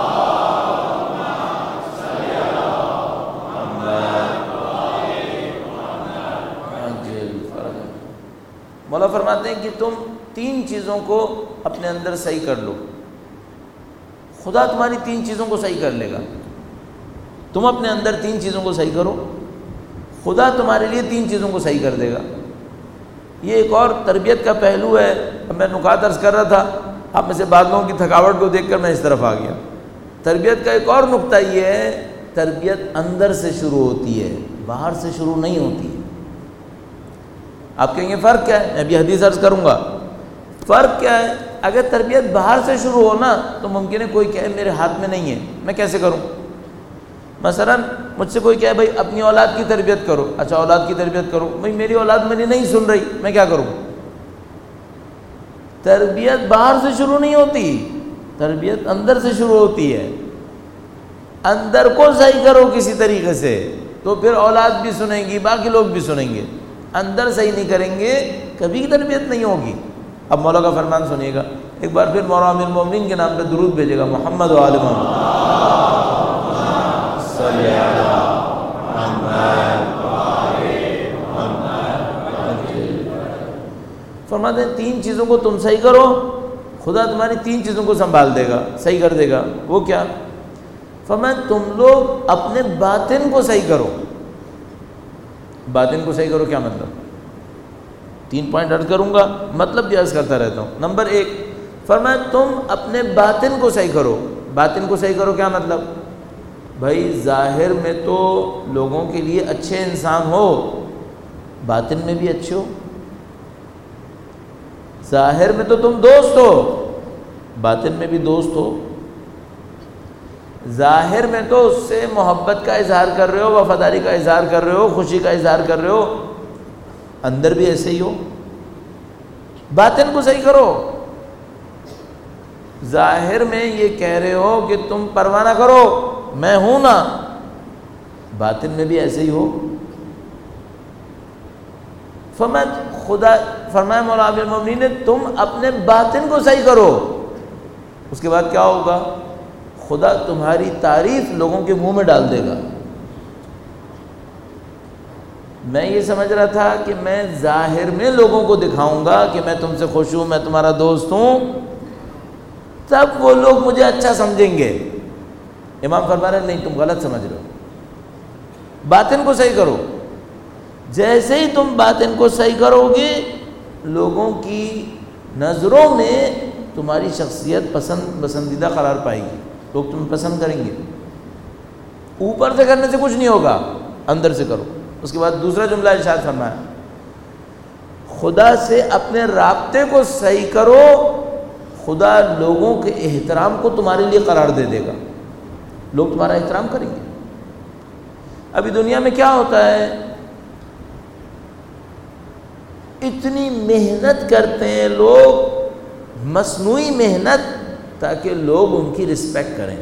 مولا فرماتے ہیں کہ تم 3 چیزوں کو اپنے اندر صحیح کر لو، خدا تمہاری 3 چیزوں کو صحیح کر لے گا۔ تم اپنے اندر 3 چیزوں کو صحیح کرو، خدا تمہارے لیے 3 چیزوں کو صحیح کر دے گا۔ یہ ایک اور تربیت کا پہلو ہے۔ اب میں نکات عرض کر رہا تھا، آپ میں سے بعض لوگوں کی تھکاوٹ کو دیکھ کر میں اس طرف آ گیا۔ تربیت کا ایک اور نقطہ یہ ہے، تربیت اندر سے شروع ہوتی ہے، باہر سے شروع نہیں ہوتی ہے۔ آپ کہیں گے فرق کیا ہے؟ میں بھی حدیث عرض کروں گا۔ فرق کیا ہے؟ اگر تربیت باہر سے شروع ہو نا تو ممکن ہے کوئی کہے میرے ہاتھ میں نہیں ہے، میں کیسے کروں؟ مثلا مجھ سے کوئی کہے بھائی اپنی اولاد کی تربیت کرو، اچھا اولاد کی تربیت کرو، بھائی میری اولاد میری نہیں سن رہی، میں کیا کروں؟ تربیت باہر سے شروع نہیں ہوتی، تربیت اندر سے شروع ہوتی ہے۔ اندر کو صحیح کرو کسی طریقے سے تو پھر اولاد بھی سنیں گی، باقی لوگ بھی سنیں گے۔ اندر صحیح نہیں کریں گے کبھی تربیت نہیں ہوگی۔ اب مولا کا فرمان سنیے گا، ایک بار پھر مولا امیر المومنین کے نام پہ درود بھیجے گا، محمد و آل محمد صلی اللہ فرماتے ہیں 3 چیزوں کو تم صحیح کرو، خدا تمہاری 3 چیزوں کو سنبھال دے گا، صحیح کر دے گا۔ وہ کیا؟ فرمایا تم لوگ اپنے باطن کو صحیح کرو۔ باطن کو صحیح کرو کیا مطلب؟ 3 پوائنٹ عرض کروں گا، مطلب بھی عرض کرتا رہتا ہوں۔ نمبر 1، فرمایا تم اپنے باطن کو صحیح کرو۔ باطن کو صحیح کرو کیا مطلب؟ بھائی ظاہر میں تو لوگوں کے لیے اچھے انسان ہو، باطن میں بھی اچھے ہو۔ ظاہر میں تو تم دوست ہو، باطن میں بھی دوست ہو۔ ظاہر میں تو اس سے محبت کا اظہار کر رہے ہو، وفاداری کا اظہار کر رہے ہو، خوشی کا اظہار کر رہے ہو، اندر بھی ایسے ہی ہو۔ باطن کو صحیح کرو۔ ظاہر میں یہ کہہ رہے ہو کہ تم پرواہ نہ کرو، میں ہوں نا، باطن میں بھی ایسے ہی ہو۔ فرمایا مولا امیر المومنین نے تم اپنے باطن کو صحیح کرو۔ اس کے بعد کیا ہوگا؟ خدا تمہاری تعریف لوگوں کے منہ میں ڈال دے گا۔ میں یہ سمجھ رہا تھا کہ میں ظاہر میں لوگوں کو دکھاؤں گا کہ میں تم سے خوش ہوں، میں تمہارا دوست ہوں، تب وہ لوگ مجھے اچھا سمجھیں گے۔ امام فرما رہے ہیں نہیں، تم غلط سمجھ رہے ہو، باطن کو صحیح کرو۔ جیسے ہی تم باطن کو صحیح کرو گے، لوگوں کی نظروں میں تمہاری شخصیت پسندیدہ قرار پائے گی، لوگ تمہیں پسند کریں گے۔ اوپر سے کرنے سے کچھ نہیں ہوگا، اندر سے کرو۔ اس کے بعد دوسرا جملہ ارشاد فرمایا، خدا سے اپنے رابطے کو صحیح کرو، خدا لوگوں کے احترام کو تمہارے لیے قرار دے دے گا، لوگ تمہارا احترام کریں گے۔ ابھی دنیا میں کیا ہوتا ہے، اتنی محنت کرتے ہیں لوگ، مصنوعی محنت، تاکہ لوگ ان کی رسپیکٹ کریں۔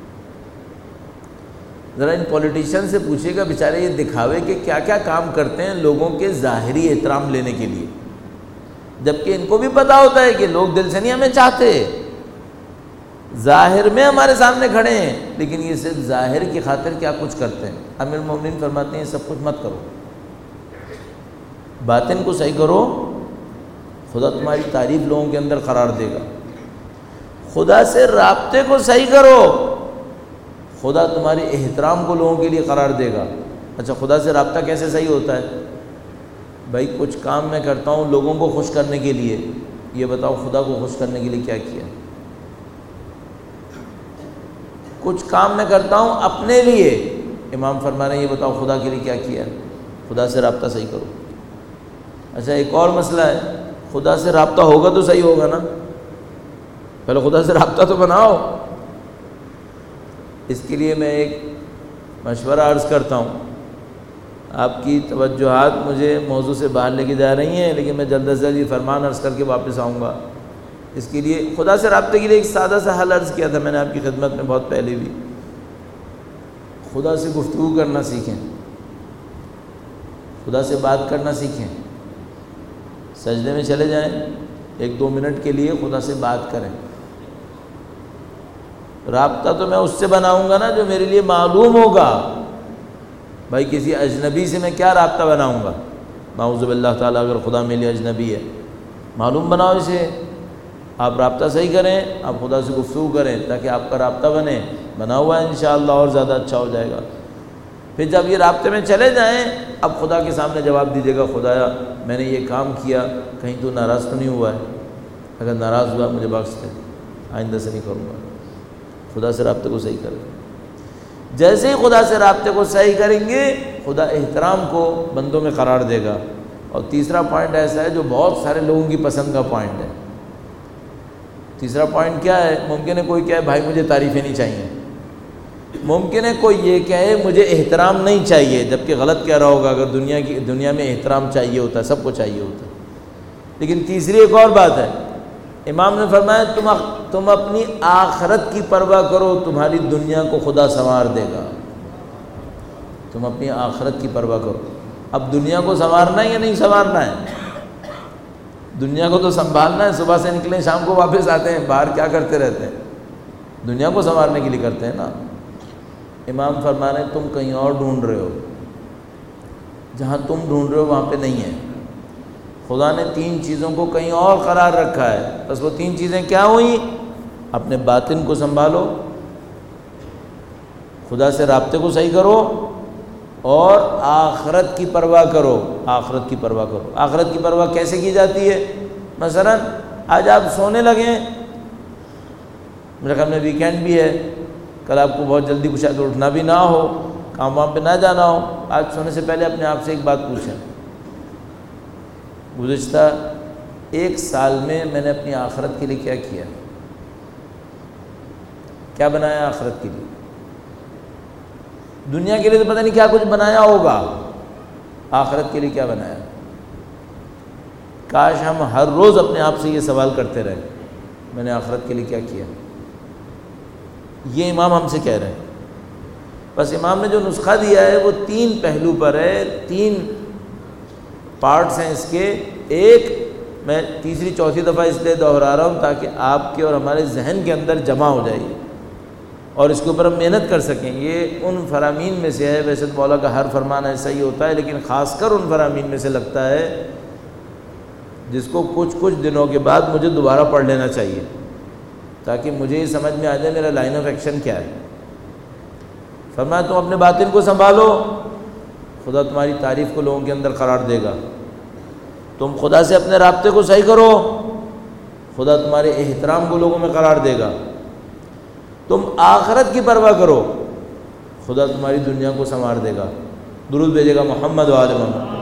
ذرا ان پولیٹیشین سے پوچھیے گا، بیچارے یہ دکھاوے کہ کیا کیا کام کرتے ہیں لوگوں کے ظاہری احترام لینے کے لیے، جبکہ ان کو بھی پتہ ہوتا ہے کہ لوگ دل سے نہیں ہمیں چاہتے، ظاہر میں ہمارے سامنے کھڑے ہیں، لیکن یہ صرف ظاہر کی خاطر کیا کچھ کرتے ہیں۔ امیر المومنین فرماتے ہیں سب کچھ مت کرو، باطن کو صحیح کرو، خدا تمہاری تعریف لوگوں کے اندر قرار دے گا۔ خدا سے رابطے کو صحیح کرو، خدا تمہارے احترام کو لوگوں کے لیے قرار دے گا۔ اچھا خدا سے رابطہ کیسے صحیح ہوتا ہے؟ بھائی کچھ کام میں کرتا ہوں لوگوں کو خوش کرنے کے لیے، یہ بتاؤ خدا کو خوش کرنے کے لیے کیا کیا؟ کچھ کام میں کرتا ہوں اپنے لیے، امام فرما رہے ہیں یہ بتاؤ خدا کے لیے کیا کیا؟ خدا سے رابطہ صحیح کرو۔ اچھا ایک اور مسئلہ ہے، خدا سے رابطہ ہوگا تو صحیح ہوگا نا، پہلے خدا سے رابطہ تو بناؤ۔ اس کے لیے میں ایک مشورہ عرض کرتا ہوں، آپ کی توجہات مجھے موضوع سے باہر لے کے جا رہی ہیں، لیکن میں جلد از جلد یہ فرمان عرض کر کے واپس آؤں گا۔ اس کے لیے خدا سے رابطے کے لیے ایک سادہ سا حل عرض کیا تھا میں نے آپ کی خدمت میں بہت پہلے بھی، خدا سے گفتگو کرنا سیکھیں، خدا سے بات کرنا سیکھیں، سجدے میں چلے جائیں، 1-2 منٹ کے لیے خدا سے بات کریں۔ رابطہ تو میں اس سے بناؤں گا نا جو میرے لیے معلوم ہوگا، بھائی کسی اجنبی سے میں کیا رابطہ بناؤں گا؟ نعوذ باللہ تعالیٰ اگر خدا میرے لیے اجنبی ہے، معلوم بناؤ اسے، آپ رابطہ صحیح کریں، آپ خدا سے گفتگو کریں تاکہ آپ کا رابطہ بنا ہوا ہے انشاءاللہ اور زیادہ اچھا ہو جائے گا۔ پھر جب یہ رابطے میں چلے جائیں، اب خدا کے سامنے جواب دیجیے گا، خدایا میں نے یہ کام کیا، کہیں تو ناراض تو نہیں ہوا ہے؟ اگر ناراض ہوا مجھے بخش دے، آئندہ سے نہیں کروں گا۔ خدا سے رابطے کو صحیح کریں۔ جیسے ہی خدا سے رابطے کو صحیح کریں گے، خدا احترام کو بندوں میں قرار دے گا۔ اور تیسرا پوائنٹ ایسا ہے جو بہت سارے لوگوں کی پسند کا پوائنٹ ہے۔ تیسرا پوائنٹ کیا ہے؟ ممکن ہے کوئی کہے بھائی مجھے تعریفیں نہیں چاہیے، ممکن ہے کوئی یہ کہے مجھے احترام نہیں چاہیے، جبکہ غلط کہہ رہا ہوگا۔ اگر دنیا میں احترام چاہیے ہوتا ہے، سب کو چاہیے ہوتا ہے۔ لیکن تیسری ایک اور بات ہے، امام نے فرمایا تم اپنی آخرت کی پرواہ کرو، تمہاری دنیا کو خدا سنوار دے گا۔ تم اپنی آخرت کی پرواہ کرو۔ اب دنیا کو سنوارنا ہے یا نہیں سنوارنا ہے؟ دنیا کو تو سنبھالنا ہے، صبح سے نکلیں شام کو واپس آتے ہیں، باہر کیا کرتے رہتے ہیں؟ دنیا کو سنوارنے کے لیے کرتے ہیں نا۔ امام فرما رہے ہیں تم کہیں اور ڈھونڈ رہے ہو، جہاں تم ڈھونڈ رہے ہو وہاں پہ نہیں ہے۔ خدا نے 3 چیزوں کو کہیں اور قرار رکھا ہے، بس وہ 3 چیزیں کیا ہوئیں؟ اپنے باطن کو سنبھالو، خدا سے رابطے کو صحیح کرو، اور آخرت کی پرواہ کرو۔ آخرت کی پرواہ کرو۔ آخرت کی پرواہ کیسے کی جاتی ہے؟ مثلا آج آپ سونے لگیں، میرے خیال میں ویکینڈ بھی ہے، کل آپ کو بہت جلدی کچھ اگر اٹھنا بھی نہ ہو، کام وام پہ نہ جانا ہو، آج سونے سے پہلے اپنے آپ سے ایک بات پوچھیں، گزشتہ 1 سال میں نے اپنی آخرت کے لیے کیا کیا؟ کیا بنایا آخرت کے لیے؟ دنیا کے لیے تو پتہ نہیں کیا کچھ بنایا ہوگا، آخرت کے لیے کیا بنایا؟ کاش ہم ہر روز اپنے آپ سے یہ سوال کرتے رہیں، میں نے آخرت کے لیے کیا کیا؟ یہ امام ہم سے کہہ رہے ہیں۔ بس امام نے جو نسخہ دیا ہے وہ 3 پہلو پر ہے، 3 پارٹس ہیں اس کے۔ ایک میں تیسری چوتھی دفعہ اس لیے دہرا رہا ہوں تاکہ آپ کے اور ہمارے ذہن کے اندر جمع ہو جائے اور اس کے اوپر ہم محنت کر سکیں۔ یہ ان فرامین میں سے ہے، ویسے تو مولا کا ہر فرمان ایسا ہی ہوتا ہے، لیکن خاص کر ان فرامین میں سے لگتا ہے جس کو کچھ دنوں کے بعد مجھے دوبارہ پڑھ لینا چاہیے تاکہ مجھے یہ سمجھ میں آ جائے میرا لائن آف ایکشن کیا ہے۔ فرمایا تم اپنے باطن کو سنبھالو، خدا تمہاری تعریف کو لوگوں کے اندر قرار دے گا۔ تم خدا سے اپنے رابطے کو صحیح کرو، خدا تمہارے احترام کو لوگوں میں قرار دے گا۔ تم آخرت کی پرواہ کرو، خدا تمہاری دنیا کو سنوار دے گا۔ درود بھیجے گا محمد و آل محمد۔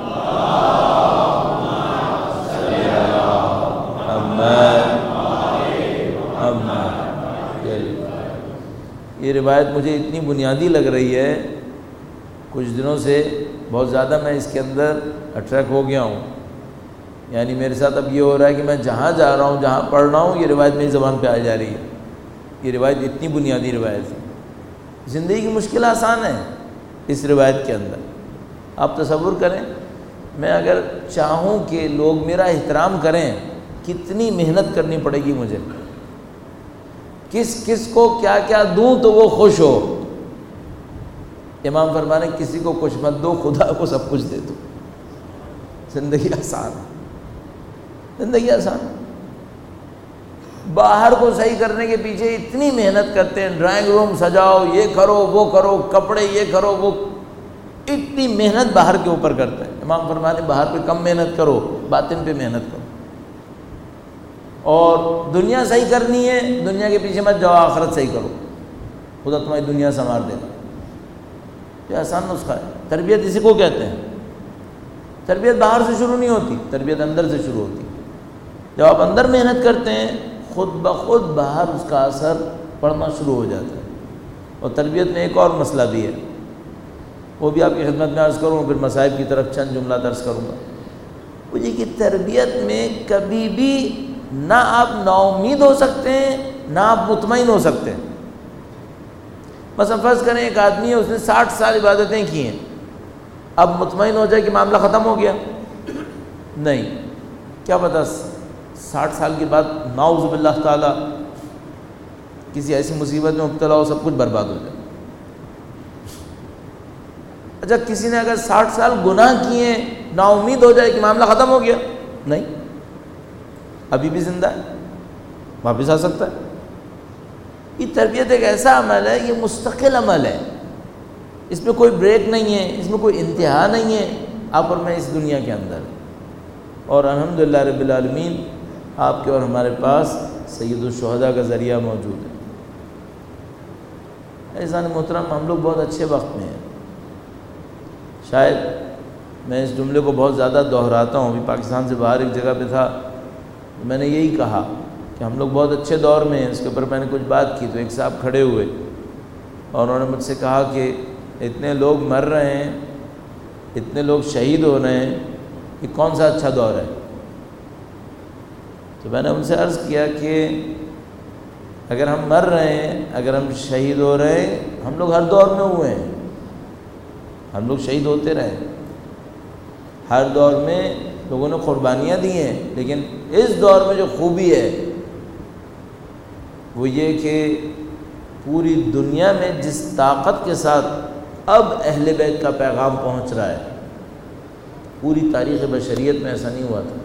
یہ روایت مجھے اتنی بنیادی لگ رہی ہے، کچھ دنوں سے بہت زیادہ میں اس کے اندر اٹریکٹ ہو گیا ہوں۔ یعنی میرے ساتھ اب یہ ہو رہا ہے کہ میں جہاں جا رہا ہوں، جہاں پڑھ رہا ہوں، یہ روایت میری زبان پہ آ جا رہی ہے۔ یہ روایت اتنی بنیادی روایت ہے، زندگی کی مشکل آسان ہے اس روایت کے اندر۔ آپ تصور کریں، میں اگر چاہوں کہ لوگ میرا احترام کریں، کتنی محنت کرنی پڑے گی مجھے، کس کو کیا کیا دوں تو وہ خوش ہو۔ امام فرمانے کسی کو کچھ مت دو، خدا کو سب کچھ دے دو۔ زندگی آسان ہے، زندگی آسان ہے۔ باہر کو صحیح کرنے کے پیچھے اتنی محنت کرتے ہیں، ڈرائنگ روم سجاؤ، یہ کرو وہ کرو، کپڑے یہ کرو وہ، اتنی محنت باہر کے اوپر کرتے ہیں۔ امام فرمانے باہر پہ کم محنت کرو، باطن پہ محنت کرو۔ اور دنیا صحیح کرنی ہے، دنیا کے پیچھے مت جاؤ، آخرت صحیح کرو، خدا تمہاری دنیا سنوار دے گا۔ یہ آسان نسخہ ہے۔ تربیت اسی کو کہتے ہیں۔ تربیت باہر سے شروع نہیں ہوتی، تربیت اندر سے شروع ہوتی۔ جب آپ اندر محنت کرتے ہیں، خود بخود باہر اس کا اثر پڑنا شروع ہو جاتا ہے۔ اور تربیت میں ایک اور مسئلہ بھی ہے، وہ بھی آپ کی خدمت میں عرض کروں، پھر مصائب کی طرف چند جملہ درس کروں گا۔ وہ یہ کہ تربیت میں کبھی بھی نہ آپ نا امید ہو سکتے ہیں، نہ آپ مطمئن ہو سکتے ہیں۔ مثلا فرض کریں ایک آدمی ہے، اس نے 60 سال عبادتیں کی ہیں، اب مطمئن ہو جائے کہ معاملہ ختم ہو گیا؟ نہیں، کیا پتہ 60 سال کے بعد نعوذ باللہ تعالی کسی ایسی مصیبت میں مبتلا ہو، سب کچھ برباد ہو جائے۔ اچھا کسی نے اگر 60 سال گناہ کیے، نا امید ہو جائے کہ معاملہ ختم ہو گیا؟ نہیں، ابھی بھی زندہ ہے، واپس آ سکتا ہے۔ یہ تربیت ایک ایسا عمل ہے، یہ مستقل عمل ہے، اس میں کوئی بریک نہیں ہے، اس میں کوئی انتہا نہیں ہے، آپ اور میں اس دنیا کے اندر۔ اور الحمدللہ رب العالمین آپ کے اور ہمارے پاس سید الشہداء کا ذریعہ موجود ہے۔ عزیزان محترم، ہم لوگ بہت اچھے وقت میں ہیں۔ شاید میں اس جملے کو بہت زیادہ دہراتا ہوں، ابھی پاکستان سے باہر ایک جگہ پہ تھا، میں نے یہی کہا کہ ہم لوگ بہت اچھے دور میں ہیں۔ اس کے اوپر میں نے کچھ بات کی تو ایک صاحب کھڑے ہوئے اور انہوں نے مجھ سے کہا کہ اتنے لوگ مر رہے ہیں، اتنے لوگ شہید ہو رہے ہیں، یہ کون سا اچھا دور ہے؟ تو میں نے ان سے عرض کیا کہ اگر ہم مر رہے ہیں، اگر ہم شہید ہو رہے ہیں، ہم لوگ ہر دور میں ہوئے ہیں، ہم لوگ شہید ہوتے رہے، ہر دور میں لوگوں نے قربانیاں دی ہیں، لیکن اس دور میں جو خوبی ہے وہ یہ کہ پوری دنیا میں جس طاقت کے ساتھ اب اہل بیت کا پیغام پہنچ رہا ہے، پوری تاریخ بشریت میں ایسا نہیں ہوا تھا۔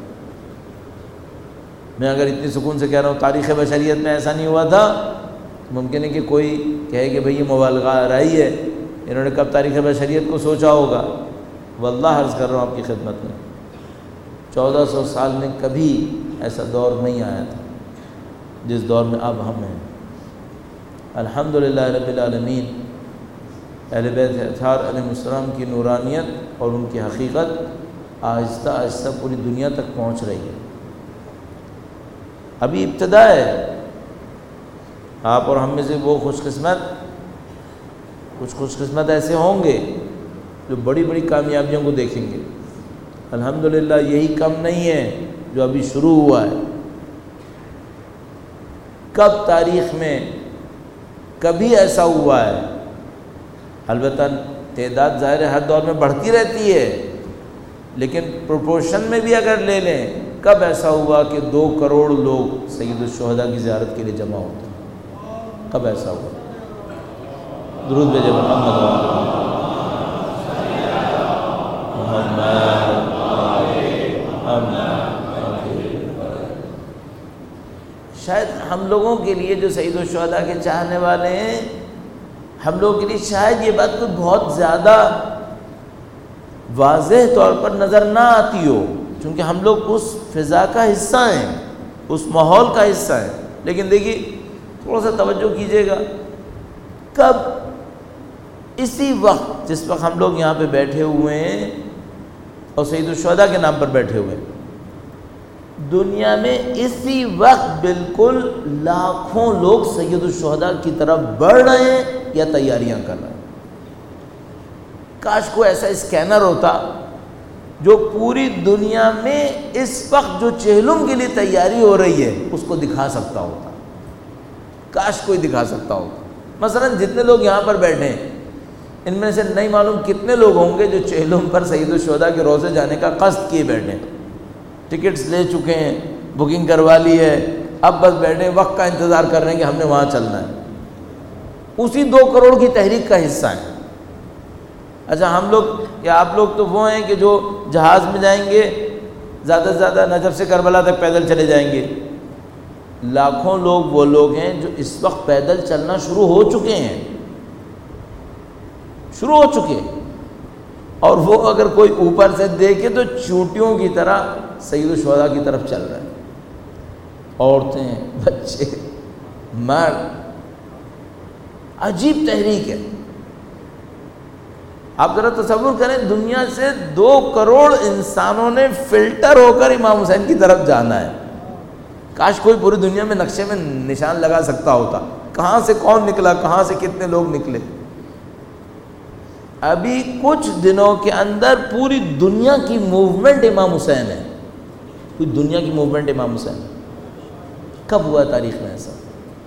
میں اگر اتنی سکون سے کہہ رہا ہوں تاریخ بشریت میں ایسا نہیں ہوا تھا، ممکن ہے کہ کوئی کہے کہ بھئی یہ مبالغہ آرائی ہے، انہوں نے کب تاریخ بشریت کو سوچا ہوگا۔ واللہ عرض کر رہا ہوں آپ کی خدمت میں، 1400 سال میں کبھی ایسا دور نہیں آیا تھا جس دور میں اب ہم ہیں۔ الحمدللہ رب العالمین، اہل بیت اطہار علیہ السلام کی نورانیت اور ان کی حقیقت آہستہ آہستہ پوری دنیا تک پہنچ رہی ہے۔ ابھی ابتدا ہے، آپ اور ہم میں سے وہ کچھ خوش قسمت ایسے ہوں گے جو بڑی بڑی کامیابیوں کو دیکھیں گے۔ الحمدللہ یہی کم نہیں ہے جو ابھی شروع ہوا ہے۔ کب تاریخ میں کبھی ایسا ہوا ہے، البتہ تعداد ظاہر ہے ہر دور میں بڑھتی رہتی ہے، لیکن پروپورشن میں بھی اگر لے لیں، کب ایسا ہوا کہ 2 کروڑ لوگ سید الشہداء کی زیارت کے لیے جمع ہوتے ہیں؟ کب ایسا ہوا؟ درود بھیجے محمد شاید ہم لوگوں کے لیے جو سید الشہداء کے چاہنے والے ہیں، ہم لوگوں کے لیے شاید یہ بات کوئی بہت زیادہ واضح طور پر نظر نہ آتی ہو، چونکہ ہم لوگ اس فضا کا حصہ ہیں، اس ماحول کا حصہ ہیں۔ لیکن دیکھیے، تھوڑا سا توجہ کیجیے گا، کب اسی وقت جس وقت ہم لوگ یہاں پہ بیٹھے ہوئے ہیں اور سید الشہداء کے نام پر بیٹھے ہوئے ہیں، دنیا میں اسی وقت بالکل لاکھوں لوگ سید الشہداء کی طرف بڑھ رہے ہیں یا تیاریاں کر رہے ہیں۔ کاش کوئی ایسا اسکینر ہوتا جو پوری دنیا میں اس وقت جو چہلم کے لیے تیاری ہو رہی ہے اس کو دکھا سکتا ہوتا، کاش کوئی دکھا سکتا ہوتا۔ مثلا جتنے لوگ یہاں پر بیٹھے ہیں، ان میں سے نہیں معلوم کتنے لوگ ہوں گے جو چہلم پر سید الشہداء کے روضے جانے کا قصد کیے بیٹھے ہیں، ٹکٹس لے چکے ہیں، بکنگ کروا لی ہے، اب بس بیٹھے وقت کا انتظار کر رہے ہیں کہ ہم نے وہاں چلنا ہے، اسی 2 کروڑ کی تحریک کا حصہ ہیں۔ اچھا ہم لوگ یا آپ لوگ تو وہ ہیں کہ جو جہاز میں جائیں گے، زیادہ سے زیادہ نجف سے کربلا تک پیدل چلے جائیں گے۔ لاکھوں لوگ وہ لوگ ہیں جو اس وقت پیدل چلنا شروع ہو چکے ہیں، اور وہ اگر کوئی اوپر سے دیکھے تو چونٹیوں کی طرح سید الشہداء کی طرف چل رہے ہیں، عورتیں، بچے، مرد۔ عجیب تحریک ہے۔ آپ ذرا تصور کریں، دنیا سے 2 کروڑ انسانوں نے فلٹر ہو کر امام حسین کی طرف جانا ہے۔ کاش کوئی پوری دنیا میں نقشے میں نشان لگا سکتا ہوتا، کہاں سے کون نکلا، کہاں سے کتنے لوگ نکلے۔ ابھی کچھ دنوں کے اندر پوری دنیا کی موومنٹ امام حسین ہے، پوری دنیا کی موومنٹ امام حسین۔ کب ہوا تاریخ میں ایسا؟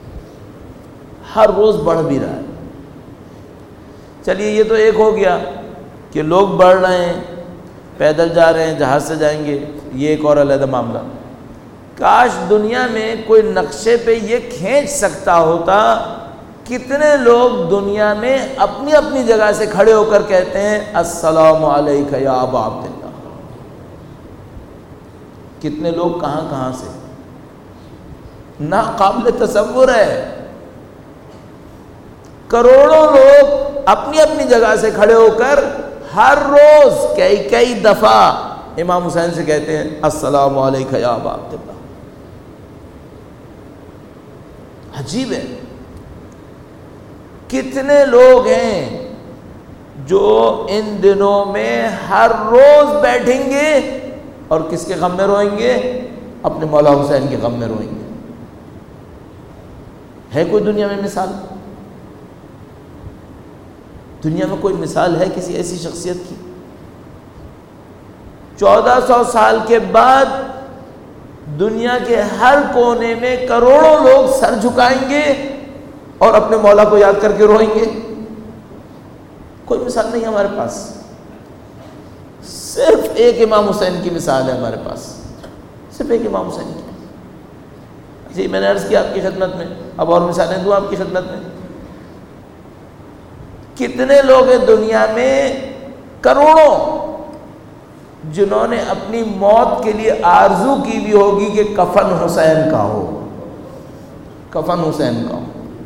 ہر روز بڑھ بھی رہا ہے۔ چلیے یہ تو ایک ہو گیا کہ لوگ بڑھ رہے ہیں، پیدل جا رہے ہیں، جہاز سے جائیں گے، یہ ایک اور علیحدہ معاملہ۔ کاش دنیا میں کوئی نقشے پہ یہ کھینچ سکتا ہوتا کتنے لوگ دنیا میں اپنی اپنی جگہ سے کھڑے ہو کر کہتے ہیں السلام علیکہ یا ابا عبداللہ۔ کتنے لوگ کہاں کہاں سے، ناقابل تصور ہے۔ کروڑوں لوگ اپنی اپنی جگہ سے کھڑے ہو کر ہر روز کئی دفعہ امام حسین سے کہتے ہیں السلام علیکہ یا ابا عبداللہ۔ عجیب ہے، کتنے لوگ ہیں جو ان دنوں میں ہر روز بیٹھیں گے اور کس کے غم میں روئیں گے؟ اپنے مولا حسین کے غم میں روئیں گے۔ ہے کوئی دنیا میں مثال؟ دنیا میں کوئی مثال ہے کسی ایسی شخصیت کی؟ 1400 سال کے بعد دنیا کے ہر کونے میں کروڑوں لوگ سر جھکائیں گے اور اپنے مولا کو یاد کر کے روئیں گے۔ کوئی مثال نہیں ہمارے پاس، صرف ایک امام حسین کی مثال ہے ہمارے پاس، صرف ایک امام حسین کی۔ جی میں نے عرض کیا آپ کی خدمت میں، اب اور مثالیں دوں آپ کی خدمت میں۔ کتنے لوگ ہیں دنیا میں، کروڑوں، جنہوں نے اپنی موت کے لیے آرزو کی بھی ہوگی کہ کفن حسین کا ہو، کفن حسین کا ہو۔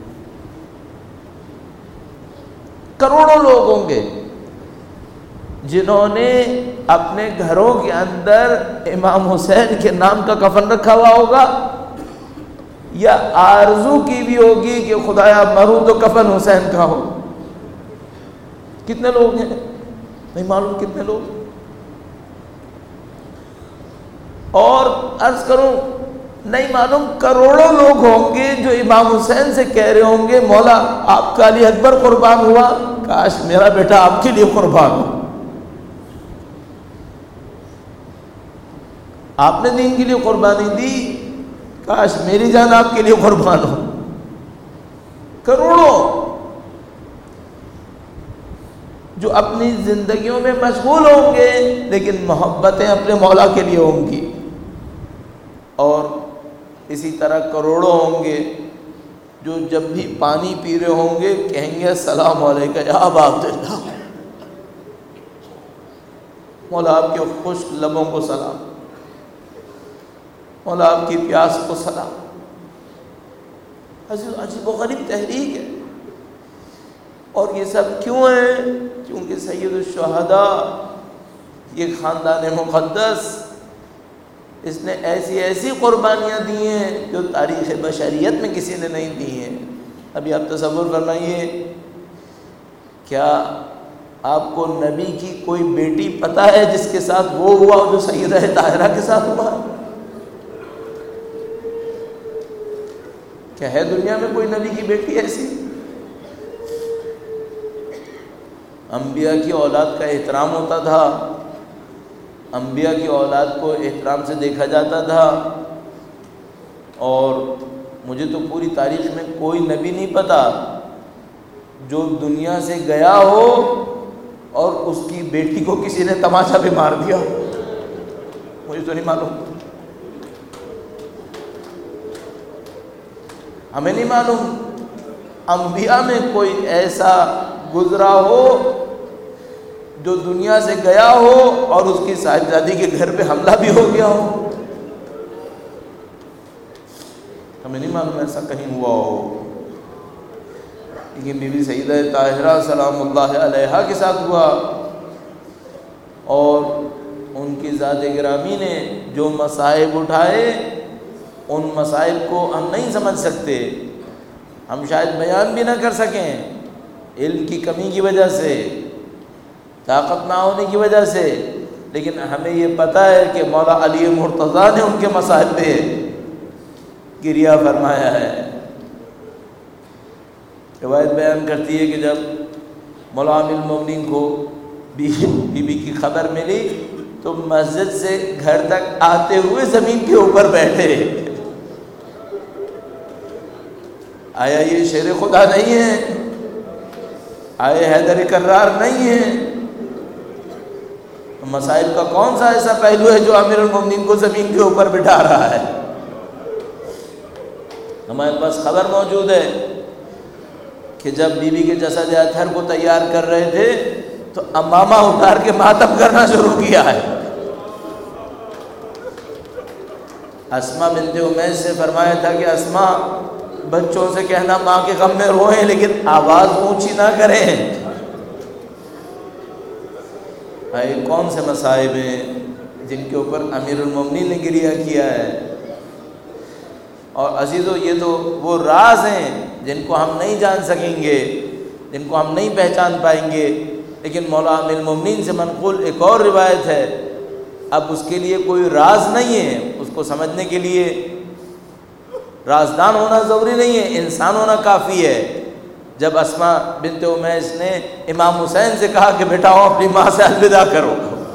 کروڑوں لوگ ہوں گے جنہوں نے اپنے گھروں کے اندر امام حسین کے نام کا کفن رکھا ہوا ہوگا، یا آرزو کی بھی ہوگی کہ خدایا مروں تو کفن حسین کا ہو۔ کتنے لوگ ہیں نہیں معلوم، کتنے لوگ۔ اور عرض کروں نہیں معلوم کروڑوں لوگ ہوں گے جو امام حسین سے کہہ رہے ہوں گے مولا آپ کا علی اکبر قربان ہوا، کاش میرا بیٹا آپ کے لیے قربان ہو، آپ نے دین کے لیے قربانی دی، کاش میری جان آپ کے لیے قربان ہو۔ کروڑوں جو اپنی زندگیوں میں مشغول ہوں گے لیکن محبتیں اپنے مولا کے لیے ہوں گی۔ اور اسی طرح کروڑوں ہوں گے جو جب بھی پانی پی رہے ہوں گے کہیں گے السلام علیکہ یا ابا عبداللہ، مولا آپ کے خشک لبوں کو سلام، مولا آپ کی پیاس کو سلام۔ عجیب و غریب تحریک ہے۔ اور یہ سب کیوں ہے؟ کیونکہ سید الشہداء، یہ خاندان مقدس، اس نے ایسی قربانیاں دی ہیں جو تاریخ بشریت میں کسی نے نہیں دی ہیں۔ ابھی آپ تصور فرمائیے، کیا آپ کو نبی کی کوئی بیٹی پتہ ہے جس کے ساتھ وہ ہوا جو سیدہ طاہرہ کے ساتھ ہوا؟ کیا ہے دنیا میں کوئی نبی کی بیٹی ایسی؟ انبیاء کی اولاد کا احترام ہوتا تھا، انبیاء کی اولاد کو احترام سے دیکھا جاتا تھا، اور مجھے تو پوری تاریخ میں کوئی نبی نہیں پتا جو دنیا سے گیا ہو اور اس کی بیٹی کو کسی نے تماشا بھی مار دیا، مجھے تو نہیں معلوم، ہمیں نہیں معلوم انبیاء میں کوئی ایسا گزرا ہو جو دنیا سے گیا ہو اور اس کی صاحبزادی کے گھر پہ حملہ بھی ہو گیا ہو، ہمیں نہیں معلوم ایسا کہیں ہوا ہو۔ لیکن بی بی سیدہ طاہرہ سلام اللہ علیہا کے ساتھ ہوا، اور ان کی ذات گرامی نے جو مصائب اٹھائے ان مصائب کو ہم نہیں سمجھ سکتے، ہم شاید بیان بھی نہ کر سکیں، علم کی کمی کی وجہ سے، طاقت نہ ہونے کی وجہ سے، لیکن ہمیں یہ پتہ ہے کہ مولا علی مرتضیٰ نے ان کے مصائب پہ گریہ فرمایا ہے۔ روایت بیان کرتی ہے کہ جب مولا امیر المومنین کو بی بی کی خبر ملی تو مسجد سے گھر تک آتے ہوئے زمین کے اوپر بیٹھے، آیا یہ شیر خدا نہیں ہے؟ آئے حیدر کرار نہیں ہے؟ مسائل کا کون سا ایسا پہلو ہے جو امیر المومنین کو زمین کے اوپر بٹھا رہا ہے؟ ہمارے پاس خبر موجود ہے کہ جب بی بی کے جسد اطہر کو تیار کر رہے تھے تو امامہ اتار کے ماتم کرنا شروع کیا ہے۔ اسما بنت امیس سے فرمایا تھا کہ اسما بچوں سے کہنا ماں کے غم میں روئیں لیکن آواز اونچی نہ کریں۔ بھائی کون سے مصائب ہیں جن کے اوپر امیر المومنین نے گریہ کیا ہے۔ اور عزیزو یہ تو وہ راز ہیں جن کو ہم نہیں جان سکیں گے، جن کو ہم نہیں پہچان پائیں گے، لیکن مولا امیر المومنین سے منقول ایک اور روایت ہے، اب اس کے لیے کوئی راز نہیں ہے، اس کو سمجھنے کے لیے رازدان ہونا ضروری نہیں ہے، انسان ہونا کافی ہے۔ جب اسما بنت امیس نے امام حسین سے کہا کہ بیٹا ہو اپنی ماں سے الوداع کرو،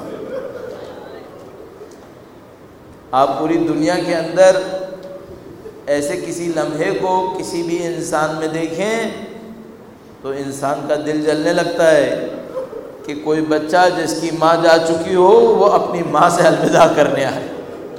آپ پوری دنیا کے اندر ایسے کسی لمحے کو کسی بھی انسان میں دیکھیں تو انسان کا دل جلنے لگتا ہے کہ کوئی بچہ جس کی ماں جا چکی ہو وہ اپنی ماں سے الوداع کرنے آئے،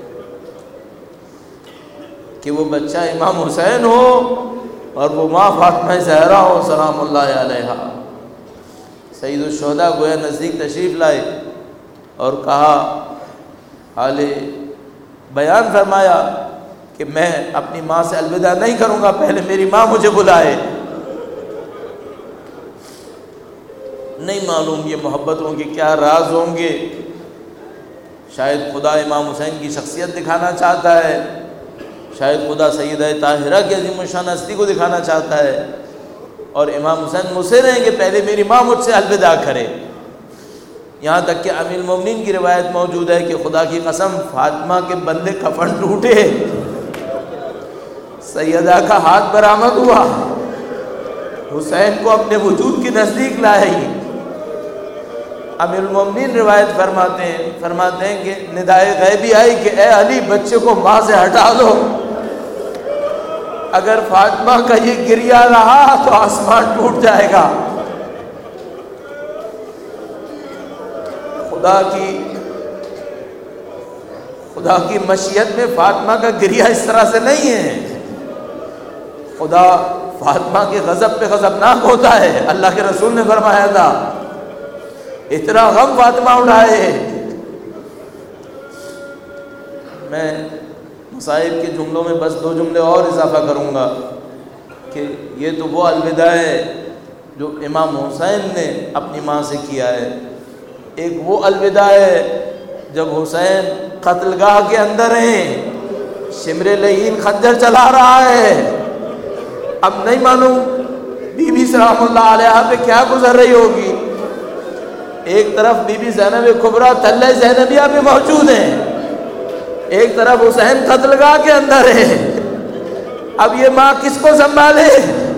کہ وہ بچہ امام حسین ہو اور وہ ماں فاطمہ زہرا ہو سلام اللہ علیہا۔ سید الشہداء گویا نزدیک تشریف لائے اور کہا، حال بیان فرمایا کہ میں اپنی ماں سے الوداع نہیں کروں گا، پہلے میری ماں مجھے بلائے۔ نہیں معلوم یہ محبتوں کے کیا راز ہوں گے، شاید خدا امام حسین کی شخصیت دکھانا چاہتا ہے، شاید خدا سیدہ طاہرہ کی عظیم الشان ہستی کو دکھانا چاہتا ہے، اور امام حسین مصر ہیں کہ پہلے میری ماں مجھ سے الوداع کرے۔ یہاں تک کہ امیر المومنین کی روایت موجود ہے کہ خدا کی قسم فاطمہ کے بندے کفن ٹوٹے، سیدہ کا ہاتھ برآمد ہوا، حسین کو اپنے وجود کے نزدیک لائے۔ امیر المومنین روایت فرماتے ہیں کہ ندائے غیبی آئی کہ اے علی بچے کو ماں سے ہٹا دو، اگر فاطمہ کا یہ گریہ رہا تو آسمان ٹوٹ جائے گا۔ خدا کی مشیت میں فاطمہ کا گریہ اس طرح سے نہیں ہے، خدا فاطمہ کے غضب پہ غضبناک ہوتا ہے۔ اللہ کے رسول نے فرمایا تھا اتنا غم فاطمہ اٹھائے۔ میں مصائب کے جملوں میں بس 2 جملے اور اضافہ کروں گا کہ یہ تو وہ الوداع ہے جو امام حسین نے اپنی ماں سے کیا ہے، ایک وہ الوداع ہے جب حسین قتل گاہ کے اندر ہیں، شمر لعین خنجر چلا رہا ہے، اب نہیں معلوم بی بی سلام اللہ علیہا پہ کیا گزر رہی ہوگی۔ ایک طرف بی بی زینب کبریٰ تلہ زینبیہ پہ موجود ہیں، ایک طرف حسین قتل گاہ کے اندر ہے، اب یہ ماں کس کو سنبھالے؟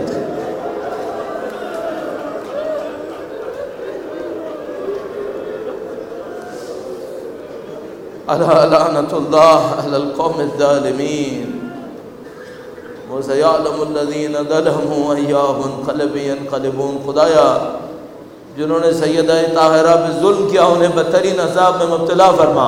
الا لعنۃ اللہ علی القوم الظالمین وسيعلم الذين ظلموا أي منقلب ينقلبون۔ خدایا جنہوں نے سیدہ طاہرہ پہ ظلم کیا انہیں بدترین عذاب میں مبتلا فرما۔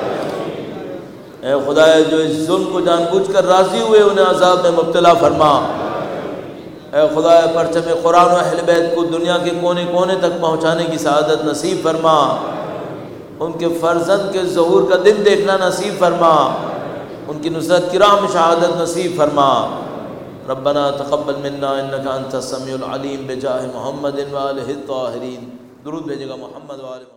اے خدایا جو اس ظلم کو جان بوجھ کر راضی ہوئے انہیں عذاب میں مبتلا فرما۔ اے خدایا پرچم قرآن و اہل بیت کو دنیا کے کونے کونے تک پہنچانے کی سعادت نصیب فرما، ان کے فرزند کے ظہور کا دن دیکھنا نصیب فرما، ان کی نصرت کی راہ میں شہادت نصیب فرما۔ ربنا تقبل منا انك انت السميع العليم بجاہ محمد و آلہ الطاہرین۔ درود بھیجے گا محمد و آلہ محمد۔